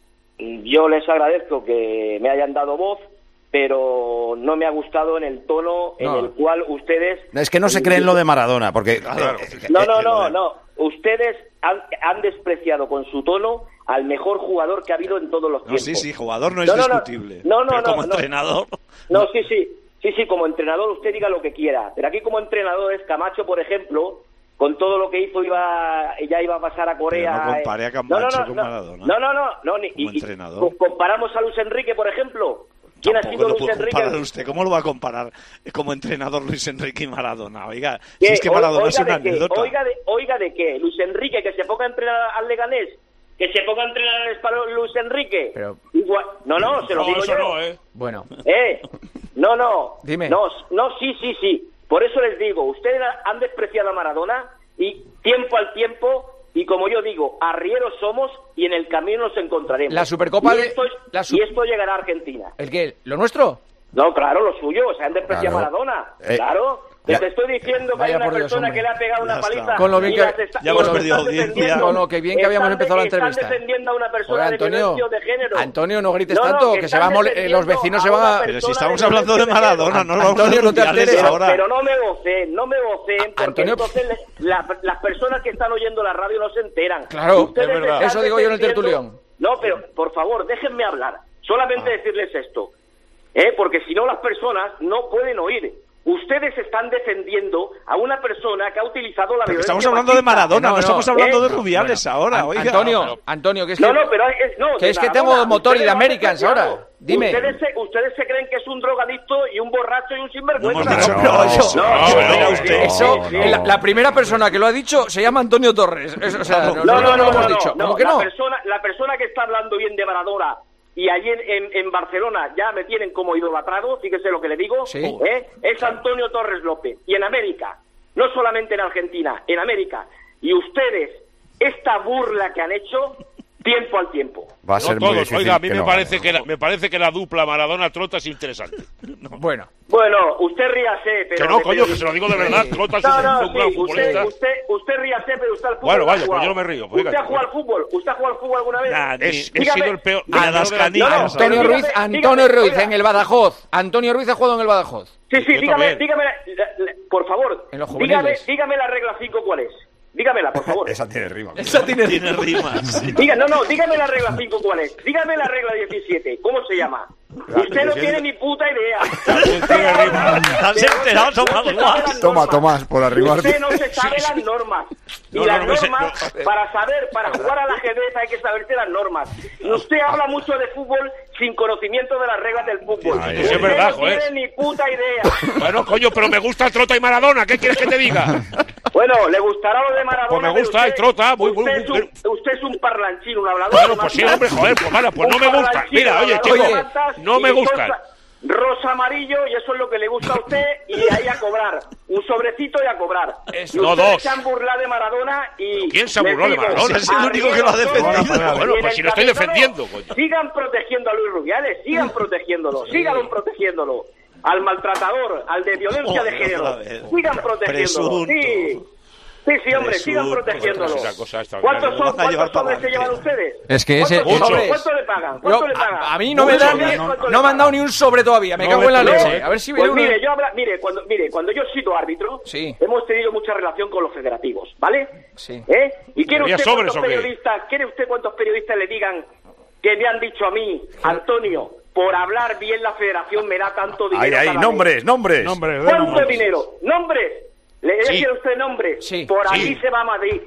Yo les agradezco que me hayan dado voz, pero no me ha gustado en el tono en No. el cual ustedes... Es que no se creen lo de Maradona, porque... Claro. No, no, no, no. Ustedes han, han despreciado con su tono al mejor jugador que ha habido en todos los No, tiempos. sí, sí, jugador no es No, no, no. discutible. No, no, pero no, como no. entrenador... No, sí, sí. Sí, sí, como entrenador usted diga lo que quiera. Pero aquí como entrenador es Camacho, por ejemplo, con todo lo que hizo iba ya iba a pasar a Corea. Pero no compare a Camacho no, no, no, con no, Maradona. No, no, no. no ni, Como y, entrenador. Y, comparamos a Luis Enrique, por ejemplo. ¿Quién ha sido Tampoco lo Luis puede Enrique? comparar usted. ¿Cómo lo va a comparar como entrenador Luis Enrique y Maradona? Oiga, ¿Qué? si es que Maradona Oiga es una de qué, anécdota. Oiga de, oiga de qué, Luis Enrique, que se ponga a entrenar al Leganés, que se ponga a entrenar al español Luis Enrique. Pero... Igual, no, no, se lo No, digo eso yo. no, ¿eh? Bueno, Eh, no, no. Dime. No, no, sí, sí, sí. Por eso les digo, ustedes han despreciado a Maradona y tiempo al tiempo, y como yo digo, arrieros somos y en el camino nos encontraremos. La Supercopa y de- esto, es- la su- y esto llegará a Argentina. ¿el qué? ¿Lo nuestro? No, claro, lo suyo, o sea, han despreciado Claro. a Maradona. Eh, claro. ya- Te estoy diciendo que hay Vaya una por Dios, persona hombre. que le ha pegado una Ya está. paliza. Con lo bien y que- las está- ya hemos y los perdido están audiencia. defendiendo. Con lo que bien que habíamos Están de- empezado la están entrevista. defendiendo a una persona Oye, de Antonio, violencia o de género. Antonio, no grites No, no, tanto, que que se están va a mole- eh, los defendiendo vecinos se a van una a... Pero si persona estamos de hablando de violencia de género. Maradona, no vamos Antonio, a no te mundiales alteres. Pero, ahora. pero no me voceen, no me voceen, porque Antonio- entonces le- la- las personas que están oyendo la radio no se enteran. Claro, Ustedes es verdad. están Eso digo yo en el defendiendo- tertulión. No, pero por favor, déjenme hablar. Solamente decirles esto, ¿eh? Porque si no las personas no pueden oír. ustedes están defendiendo a una persona que ha utilizado la violencia. Estamos hablando de Maradona, no, no estamos hablando ¿Eh? de Rubiales bueno, ahora, An oiga. Antonio, pero... Antonio, que es no, que, no, pero es, no, que, es que Maradona, tengo motor y de Americans claro, ahora. Dime. Ustedes se, ustedes se creen que es un drogadicto y un borracho y un sinvergüenza. No, no, no, eso, no, no, no, no, usted. eso, no, la, no. la primera persona que lo ha dicho se llama Antonio Torres. Eso, o sea, no, no, no, no, no, hemos dicho. no, ¿Cómo que la no? persona, la persona que está hablando bien de Maradona y allí en, en, en Barcelona ya me tienen como idolatrado, fíjese lo que le digo, ¿Sí? ¿eh? Es Antonio Torres López. Y en América, no solamente en Argentina, en América. Y ustedes, esta burla que han hecho, tiempo al tiempo. Va a No ser todos. muy difícil. Oiga, a mí que me, no. parece que la, me parece que la dupla Maradona-Trota es interesante. Bueno. Bueno, usted ríase, pero... Que no, de coño, que se lo digo de verdad. Trota es No, un, no, un gran sí, futbolista. usted, usted, usted ríase, pero usted al fútbol Bueno, no ha vaya, pues jugado. yo no me río. ¿Usted Venga, ha jugado al fútbol? ¿Usted ha jugado al fútbol alguna vez? Nah, Es, he Dígame. sido el peor. A el las peor de- No, no, canillas. Antonio dígame, Ruiz, dígame, Antonio Ruiz oiga. en el Badajoz. Antonio Ruiz ha jugado en el Badajoz. Sí, sí, Yo dígame, también. dígame, la- la- la- por favor, En los dígame, juveniles. dígame la regla cinco cuál es. Dígamela, por favor. Esa tiene rima. Esa tiene Tiene rimas. Diga, no, no, dígame la regla cinco cuál es. Dígame la regla diecisiete. ¿Cómo se llama? Usted no tiene ni puta idea. Tiene rima. ¿Has enterado, Tomás Guas? Toma, Tomás, por arrimarte. Usted no se sabe las normas. Y No, no, las no me sé- normas, no. para saber, para jugar al ajedrez hay que saberse las normas. Usted habla mucho de fútbol sin conocimiento de las reglas del fútbol. Ay, Usted es verdad, no joder. tiene ni puta idea. Bueno, coño, pero me gusta Trota y Maradona. ¿Qué quieres que te diga? Bueno, le gustará lo de Maradona. Pues me pero gusta usted- el Trota, muy, muy, usted, muy- es un, usted es un parlanchín, un hablador. Bueno, de pues sí, mantas. hombre, joder, pues vale, pues Un no me gusta. parlanchín, Mira, un oye, hablador chico, de mantas no me y gustan. rosa- Rosa amarillo, y eso es lo que le gusta a usted, y ahí a cobrar. Un sobrecito y a cobrar. Eso. Y No, ustedes dos. se han burlado de Maradona y... ¿Quién se ha les burlado de digo, Maradona? Ese es el único que lo ha defendido. arrieros, Bueno, y en pues el si lo estoy cabezono, defendiendo, coño. Sigan protegiendo a Luis Rubiales, sigan protegiéndolo, síganlo protegiéndolo. Al maltratador, al de violencia de Joder, género, otra vez. sigan protegiéndolo. Presunto. Sí. Sí, sí, hombre, sigan Presunto. protegiéndolo. Es una cosa extraordinaria. ¿Cuántos, Lo son, van a llevar ¿cuántos sobres para se llevan adelante. ustedes? Es que ese- ¿Cuántos Mucho. sobres? ¿Cuánto le pagan? ¿Cuánto Yo- le pagan? a, a mí no me Mucho, dan ¿sabes ni, cuánto le no me han pagan? dado ni un sobre todavía. Me No cago me en la parece. leche. A ver si Pues viene uno. mire, yo habla, mire, cuando, mire, cuando yo he sido árbitro, Sí. hemos tenido mucha relación con los federativos, ¿vale? Sí. ¿Eh? ¿Y quiere ¿Había usted, sobres cuántos o qué? periodistas, quiere usted cuántos periodistas le digan que me han dicho a mí, Antonio, por hablar bien la federación me da tanto dinero? Ahí, ahí, cada nombres, mes? nombres. Nombres, de ¿Cuánto nombres. dinero? ¿Nombres? ¿Le voy a Sí. decir a usted nombres? Sí. Por aquí Sí. se va a Madrid.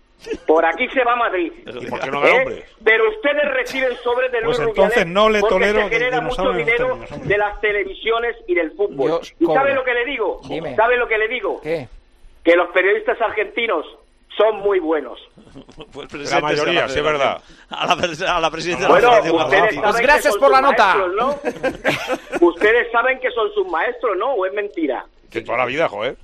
Por aquí se va a Madrid. ¿Y por qué no da ¿Eh? nombre? Pero ustedes reciben sobres de Luis Pues entonces Rubiales no le porque tolero se que- genera que nos mucho hablen los dinero términos, hombre. de las televisiones y del fútbol. Yo ¿Y cobro. sabe lo que le digo? Dime. ¿Sabe lo que le digo? ¿Qué? Que los periodistas argentinos son muy buenos. Pues La mayoría, sí es verdad. A la, pres- a la presidenta de Bueno, la Federación ustedes Argentina. saben Pues que gracias son por sus la nota. maestros, ¿no? Ustedes saben que son sus maestros, ¿no? ¿O es mentira? Que toda la vida, joder.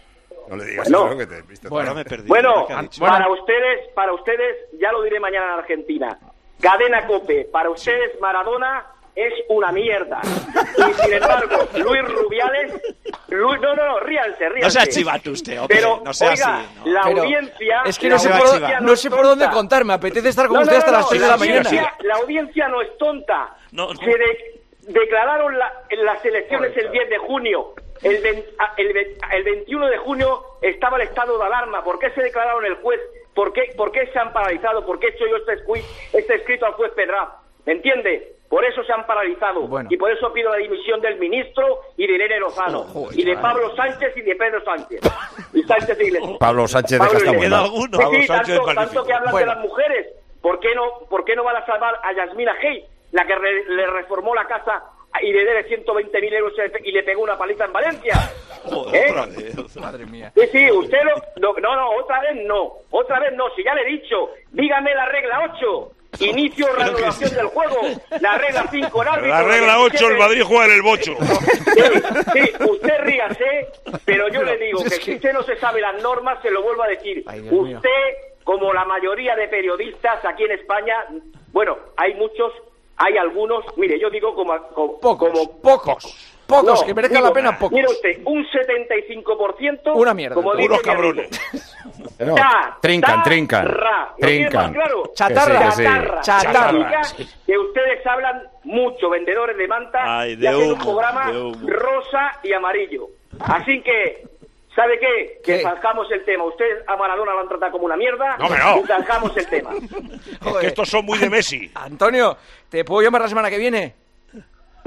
No le digas Bueno. eso, que te viste. Ahora me he perdido. Bueno, ¿qué ha dicho? para ustedes, para ustedes, ya lo diré mañana en Argentina. Cadena COPE, para ustedes Maradona es una mierda. Y sin embargo, Luis Rubiales, Luis, no, no, no, ríanse, ríanse. No sea chivato usted, hombre. Pero, no sea oiga, así. ¿no? la Pero audiencia... es que la no sé, va por, audiencia no es sé por dónde tonta. contar. Me apetece estar con No, usted no, hasta no, las tres la de la mañana. audiencia- La audiencia no es tonta. No, no. Se de- declararon la- en las elecciones el diez de junio. El, vein- a- el, ve- el veintiuno de junio estaba el estado de alarma. ¿Por qué se declararon el juez? ¿Por qué, por qué se han paralizado? ¿Por qué he hecho yo este, escui- este escrito al juez Pedraz? ¿Me entiende? Por eso se han paralizado. Bueno. Y por eso pido la dimisión del ministro y de Irene Lozano. Joder, y de chaval. Pablo Sánchez y de Pedro Sánchez. Y Sánchez Iglesias. Pablo Sánchez Pablo deja esta Iglesias. buena. alguno. Sí, Pablo sí, Sánchez tanto, es magnífico. tanto que hablan Bueno. de las mujeres. ¿Por qué no, por qué no van a salvar a Yasmina Hey, la que re- le reformó la casa y le debe ciento veinte mil euros y le pegó una paliza en Valencia? Joder, ¿Eh? otra vez. Madre mía. Sí, sí, usted lo, lo- No, no, otra vez no. Otra vez no, si ya le he dicho. Dígame la regla ocho. Inicio reanudación del juego. La regla cinco, el árbitro. La regla ocho, el Madrid juega en el bocho. Sí, sí, usted ríase, pero yo le digo que si usted no se sabe las normas, se lo vuelvo a decir. Ay, Dios mío. Usted, como la mayoría de periodistas aquí en España, bueno, hay muchos, hay algunos, mire, yo digo como... como Pocos, como- pocos. Pocos, No, que merezcan digo, la pena, pocos. Mire usted, un setenta y cinco por ciento... Una mierda. Como dice Unos mi amigo. cabrones. No, Ta, trincan, ta, trincan. ra. ¿Lo tiene Trincan. más claro? Chatarra. Que sí, que sí. Chatarra. Chatarra. Significa que ustedes hablan mucho, vendedores de manta, Ay, y de hacen un humo, programa de humo. rosa y amarillo. Así que, ¿sabe qué? Que ¿Qué? zanjamos el tema. Ustedes a Maradona lo han tratado como una mierda. No, hombre, no. Y zanjamos el tema. Es que estos son muy de Messi. Antonio, ¿te puedo llamar la semana que viene?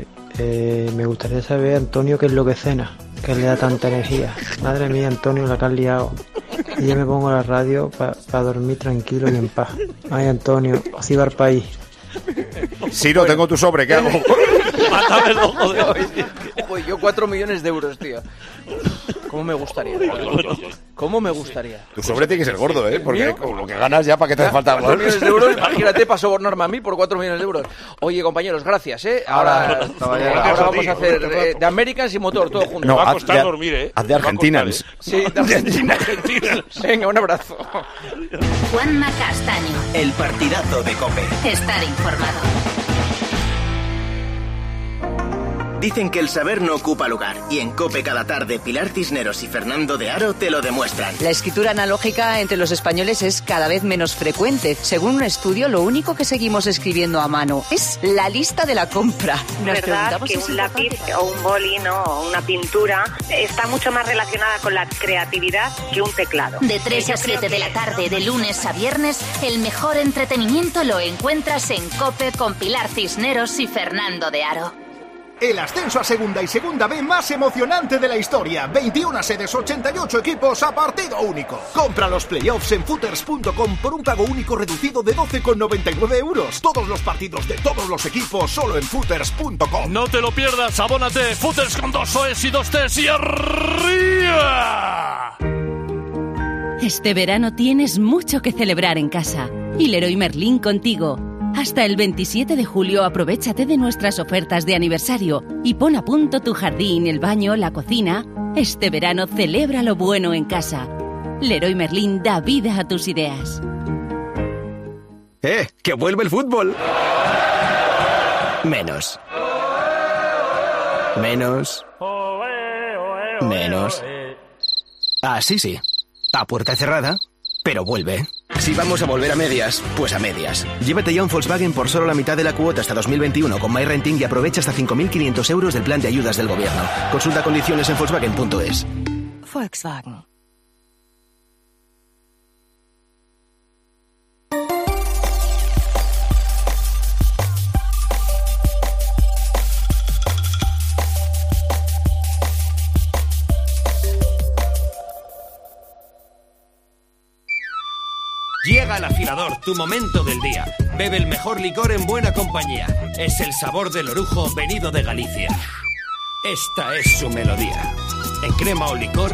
noches. Eh, me gustaría saber, Antonio, qué es lo que cena, que le da tanta energía. Madre mía, Antonio, la que has liado. y yo me pongo la radio para pa dormir tranquilo y en paz. Ay, Antonio, así va el país. Si no tengo tu sobre, ¿qué hago? Mátamelo, joder. Uy, yo cuatro millones de euros, tío. ¿Cómo me gustaría? ¿Cómo me gustaría? Tu sobre tiene que ser gordo, ¿eh? Porque con lo que ganas ya, ¿para qué te hace falta? cuatro millones de euros, imagínate, para sobornarme a mí por cuatro millones de euros. Oye, compañeros, gracias, ¿eh? Ahora, ahora, ahora vamos a hacer eh, de Americans y motor, todo junto. No, va a haz costar de- dormir, ¿eh? haz de Argentines. Sí, de Argentina. Venga, un abrazo. Juanma Castaño. El partidazo de COPE. Estar informado. Dicen que el saber no ocupa lugar, y en COPE cada tarde Pilar Cisneros y Fernando de Aro te lo demuestran. La escritura analógica entre los españoles es cada vez menos frecuente. Según un estudio, lo único que seguimos escribiendo a mano es la lista de la compra. Nos Es verdad preguntamos que si es un lápiz o un boli, ¿no? o una pintura está mucho más relacionada con la creatividad que un teclado. De tres Yo a siete creo de que- la tarde, de lunes a viernes, el mejor entretenimiento lo encuentras en COPE con Pilar Cisneros y Fernando de Aro. El ascenso a Segunda y Segunda B más emocionante de la historia. veintiuna sedes, ochenta y ocho equipos a partido único. Compra los playoffs en footers punto com por un pago único reducido de doce con noventa y nueve euros. Todos los partidos de todos los equipos solo en footers punto com. No te lo pierdas, abónate. Footers con dos O's y dos T's y arriba. Este verano tienes mucho que celebrar en casa. Y Leroy Merlin contigo. Hasta el veintisiete de julio aprovéchate de nuestras ofertas de aniversario y pon a punto tu jardín, el baño, la cocina. Este verano celebra lo bueno en casa. Leroy Merlin da vida a tus ideas. ¡Eh! ¡Que vuelve el fútbol! Menos. Menos. Menos. Ah, sí, sí. A puerta cerrada, pero vuelve. Si vamos a volver a medias, pues a medias. Llévate ya un Volkswagen por solo la mitad de la cuota hasta dos mil veintiuno con MyRenting y aprovecha hasta cinco mil quinientos euros del plan de ayudas del gobierno. Consulta condiciones en Volkswagen punto es. Volkswagen. Llega el afilador, tu momento del día. Bebe el mejor licor en buena compañía. Es el sabor del orujo venido de Galicia. Esta es su melodía. En crema o licor.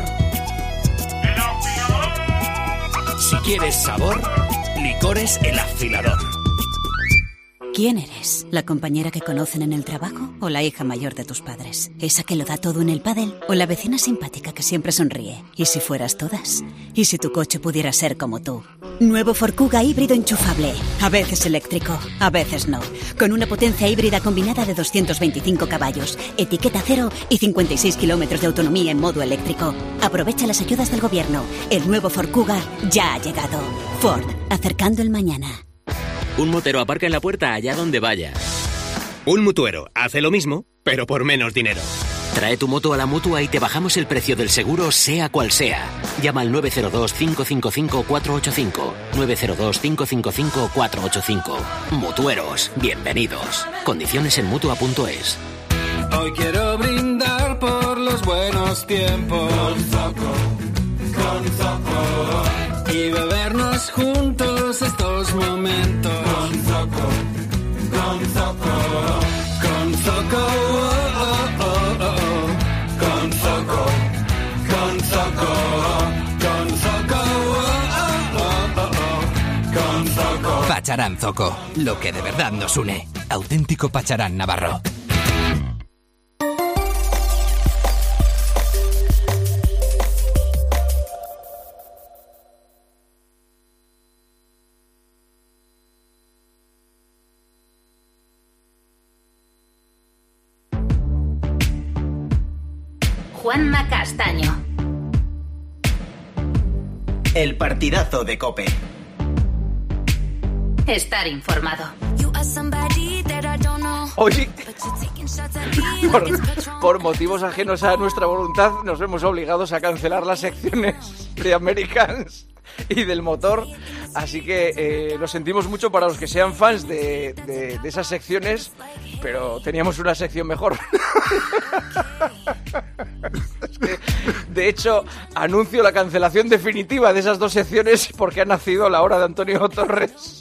Si quieres sabor, licores El Afilador. ¿Quién eres? ¿La compañera que conocen en el trabajo o la hija mayor de tus padres? ¿Esa que lo da todo en el pádel o la vecina simpática que siempre sonríe? ¿Y si fueras todas? ¿Y si tu coche pudiera ser como tú? Nuevo Ford Kuga híbrido enchufable. A veces eléctrico, a veces no. Con una potencia híbrida combinada de doscientos veinticinco caballos, etiqueta cero y cincuenta y seis kilómetros de autonomía en modo eléctrico. Aprovecha las ayudas del gobierno. El nuevo Ford Kuga ya ha llegado. Ford, acercando el mañana. Un motero aparca en la puerta allá donde vaya. Un mutuero hace lo mismo, pero por menos dinero. Trae tu moto a la Mutua y te bajamos el precio del seguro, sea cual sea. Llama al nueve cero dos, cinco cinco cinco, cuatro ocho cinco. nueve cero dos, cinco cinco cinco, cuatro ocho cinco. Mutueros, bienvenidos. Condiciones en Mutua punto es. Hoy quiero brindar por los buenos tiempos. Con Zoco, con Zoco. Y bebernos juntos estos momentos. Con Zoco, con Zoco. Con Zoco, oh, oh, oh, oh. Con Zoco, con Zoco. Con Zoco, oh, oh, oh, oh. Con Zoco. Pacharán Zoco, lo que de verdad nos une. Auténtico Pacharán Navarro. Juanma Castaño. El partidazo de COPE. Estar informado. Hoy, por, por motivos ajenos a nuestra voluntad, nos vemos obligados a cancelar las secciones de Americans y del motor, así que eh, lo sentimos mucho para los que sean fans de, de, de esas secciones, pero teníamos una sección mejor. Es que De hecho, anuncio la cancelación definitiva de esas dos secciones porque ha nacido la hora de Antonio Torres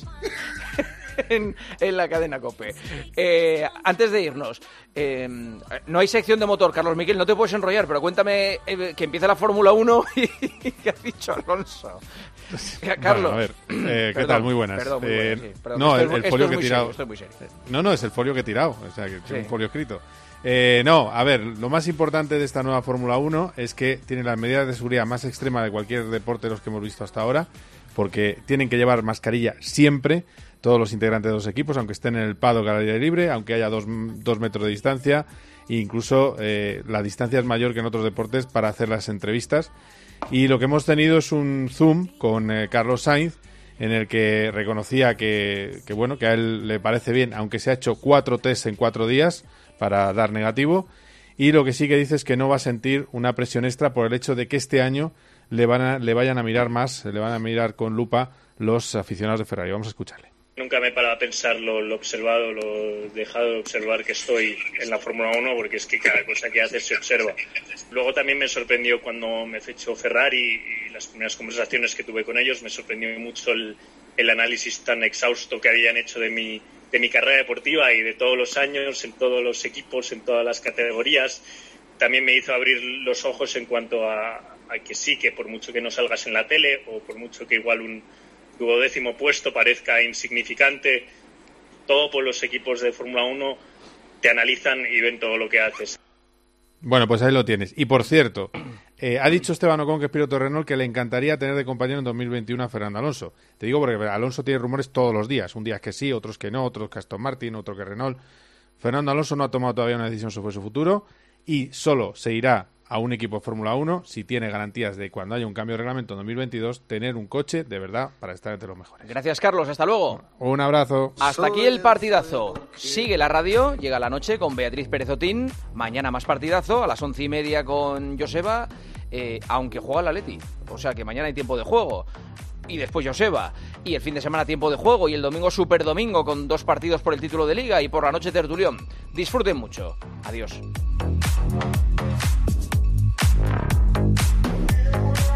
en, en la cadena COPE. Eh, antes de irnos, eh, no hay sección de motor, Carlos Miquel, no te puedes enrollar, pero cuéntame eh, que empieza la Fórmula uno y ¿qué ha dicho Alonso? Carlos. Bueno, a ver, eh, ¿qué Perdón, tal? Muy buenas. Perdón, muy Eh, buenas, sí, perdón. no, Esto el, es- el folio esto que es he muy tirado. serio, esto es muy serio. No, no, es el folio que he tirado. O sea, que es Sí. un folio escrito. Eh, no, a ver, lo más importante de esta nueva Fórmula uno es que tiene las medidas de seguridad más extremas de cualquier deporte de los que hemos visto hasta ahora, porque tienen que llevar mascarilla siempre, todos los integrantes de los equipos, aunque estén en el paddock al aire libre, aunque haya dos, dos metros de distancia, e incluso eh, la distancia es mayor que en otros deportes para hacer las entrevistas. Y lo que hemos tenido es un Zoom con eh, Carlos Sainz, en el que reconocía que, que, bueno, que a él le parece bien, aunque se ha hecho cuatro tests en cuatro días para dar negativo, y lo que sí que dice es que no va a sentir una presión extra por el hecho de que este año le, van a, le vayan a mirar más, le van a mirar con lupa los aficionados de Ferrari. Vamos a escucharle. Nunca me he parado a pensar lo, lo observado, lo dejado de observar que estoy en la Fórmula uno, porque es que cada cosa que haces se observa. Luego también me sorprendió cuando me fichó Ferrari y las primeras conversaciones que tuve con ellos, me sorprendió mucho el, el análisis tan exhausto que habían hecho de mi, de mi carrera deportiva y de todos los años, en todos los equipos, en todas las categorías. También me hizo abrir los ojos en cuanto a, a que sí, que por mucho que no salgas en la tele o por mucho que igual un duodécimo puesto parezca insignificante, todo por los equipos de Fórmula uno te analizan y ven todo lo que haces. Bueno, pues ahí lo tienes. Y por cierto, eh, ha dicho Esteban Ocon, que es piloto de Renault, que le encantaría tener de compañero en dos mil veintiuno a Fernando Alonso. Te digo porque Alonso tiene rumores todos los días. Un día que sí, otros que no, otros que Aston Martin, otro que Renault. Fernando Alonso no ha tomado todavía una decisión sobre su futuro y solo se irá a un equipo de Fórmula uno si tiene garantías de cuando haya un cambio de reglamento en dos mil veintidós tener un coche de verdad para estar entre los mejores. Gracias, Carlos. Hasta luego. Un abrazo. Hasta aquí el partidazo. Sigue la radio, llega la noche con Beatriz Pérez Otín. Mañana más partidazo, a las once y media con Joseba, eh, aunque juega el Atleti. O sea que mañana hay tiempo de juego. Y después Joseba. Y el fin de semana tiempo de juego. Y el domingo super domingo con dos partidos por el título de Liga. Y por la noche tertulión. Disfruten mucho. Adiós.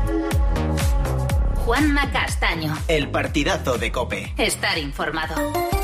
Juanma Castaño. El partidazo de COPE. Estar informado.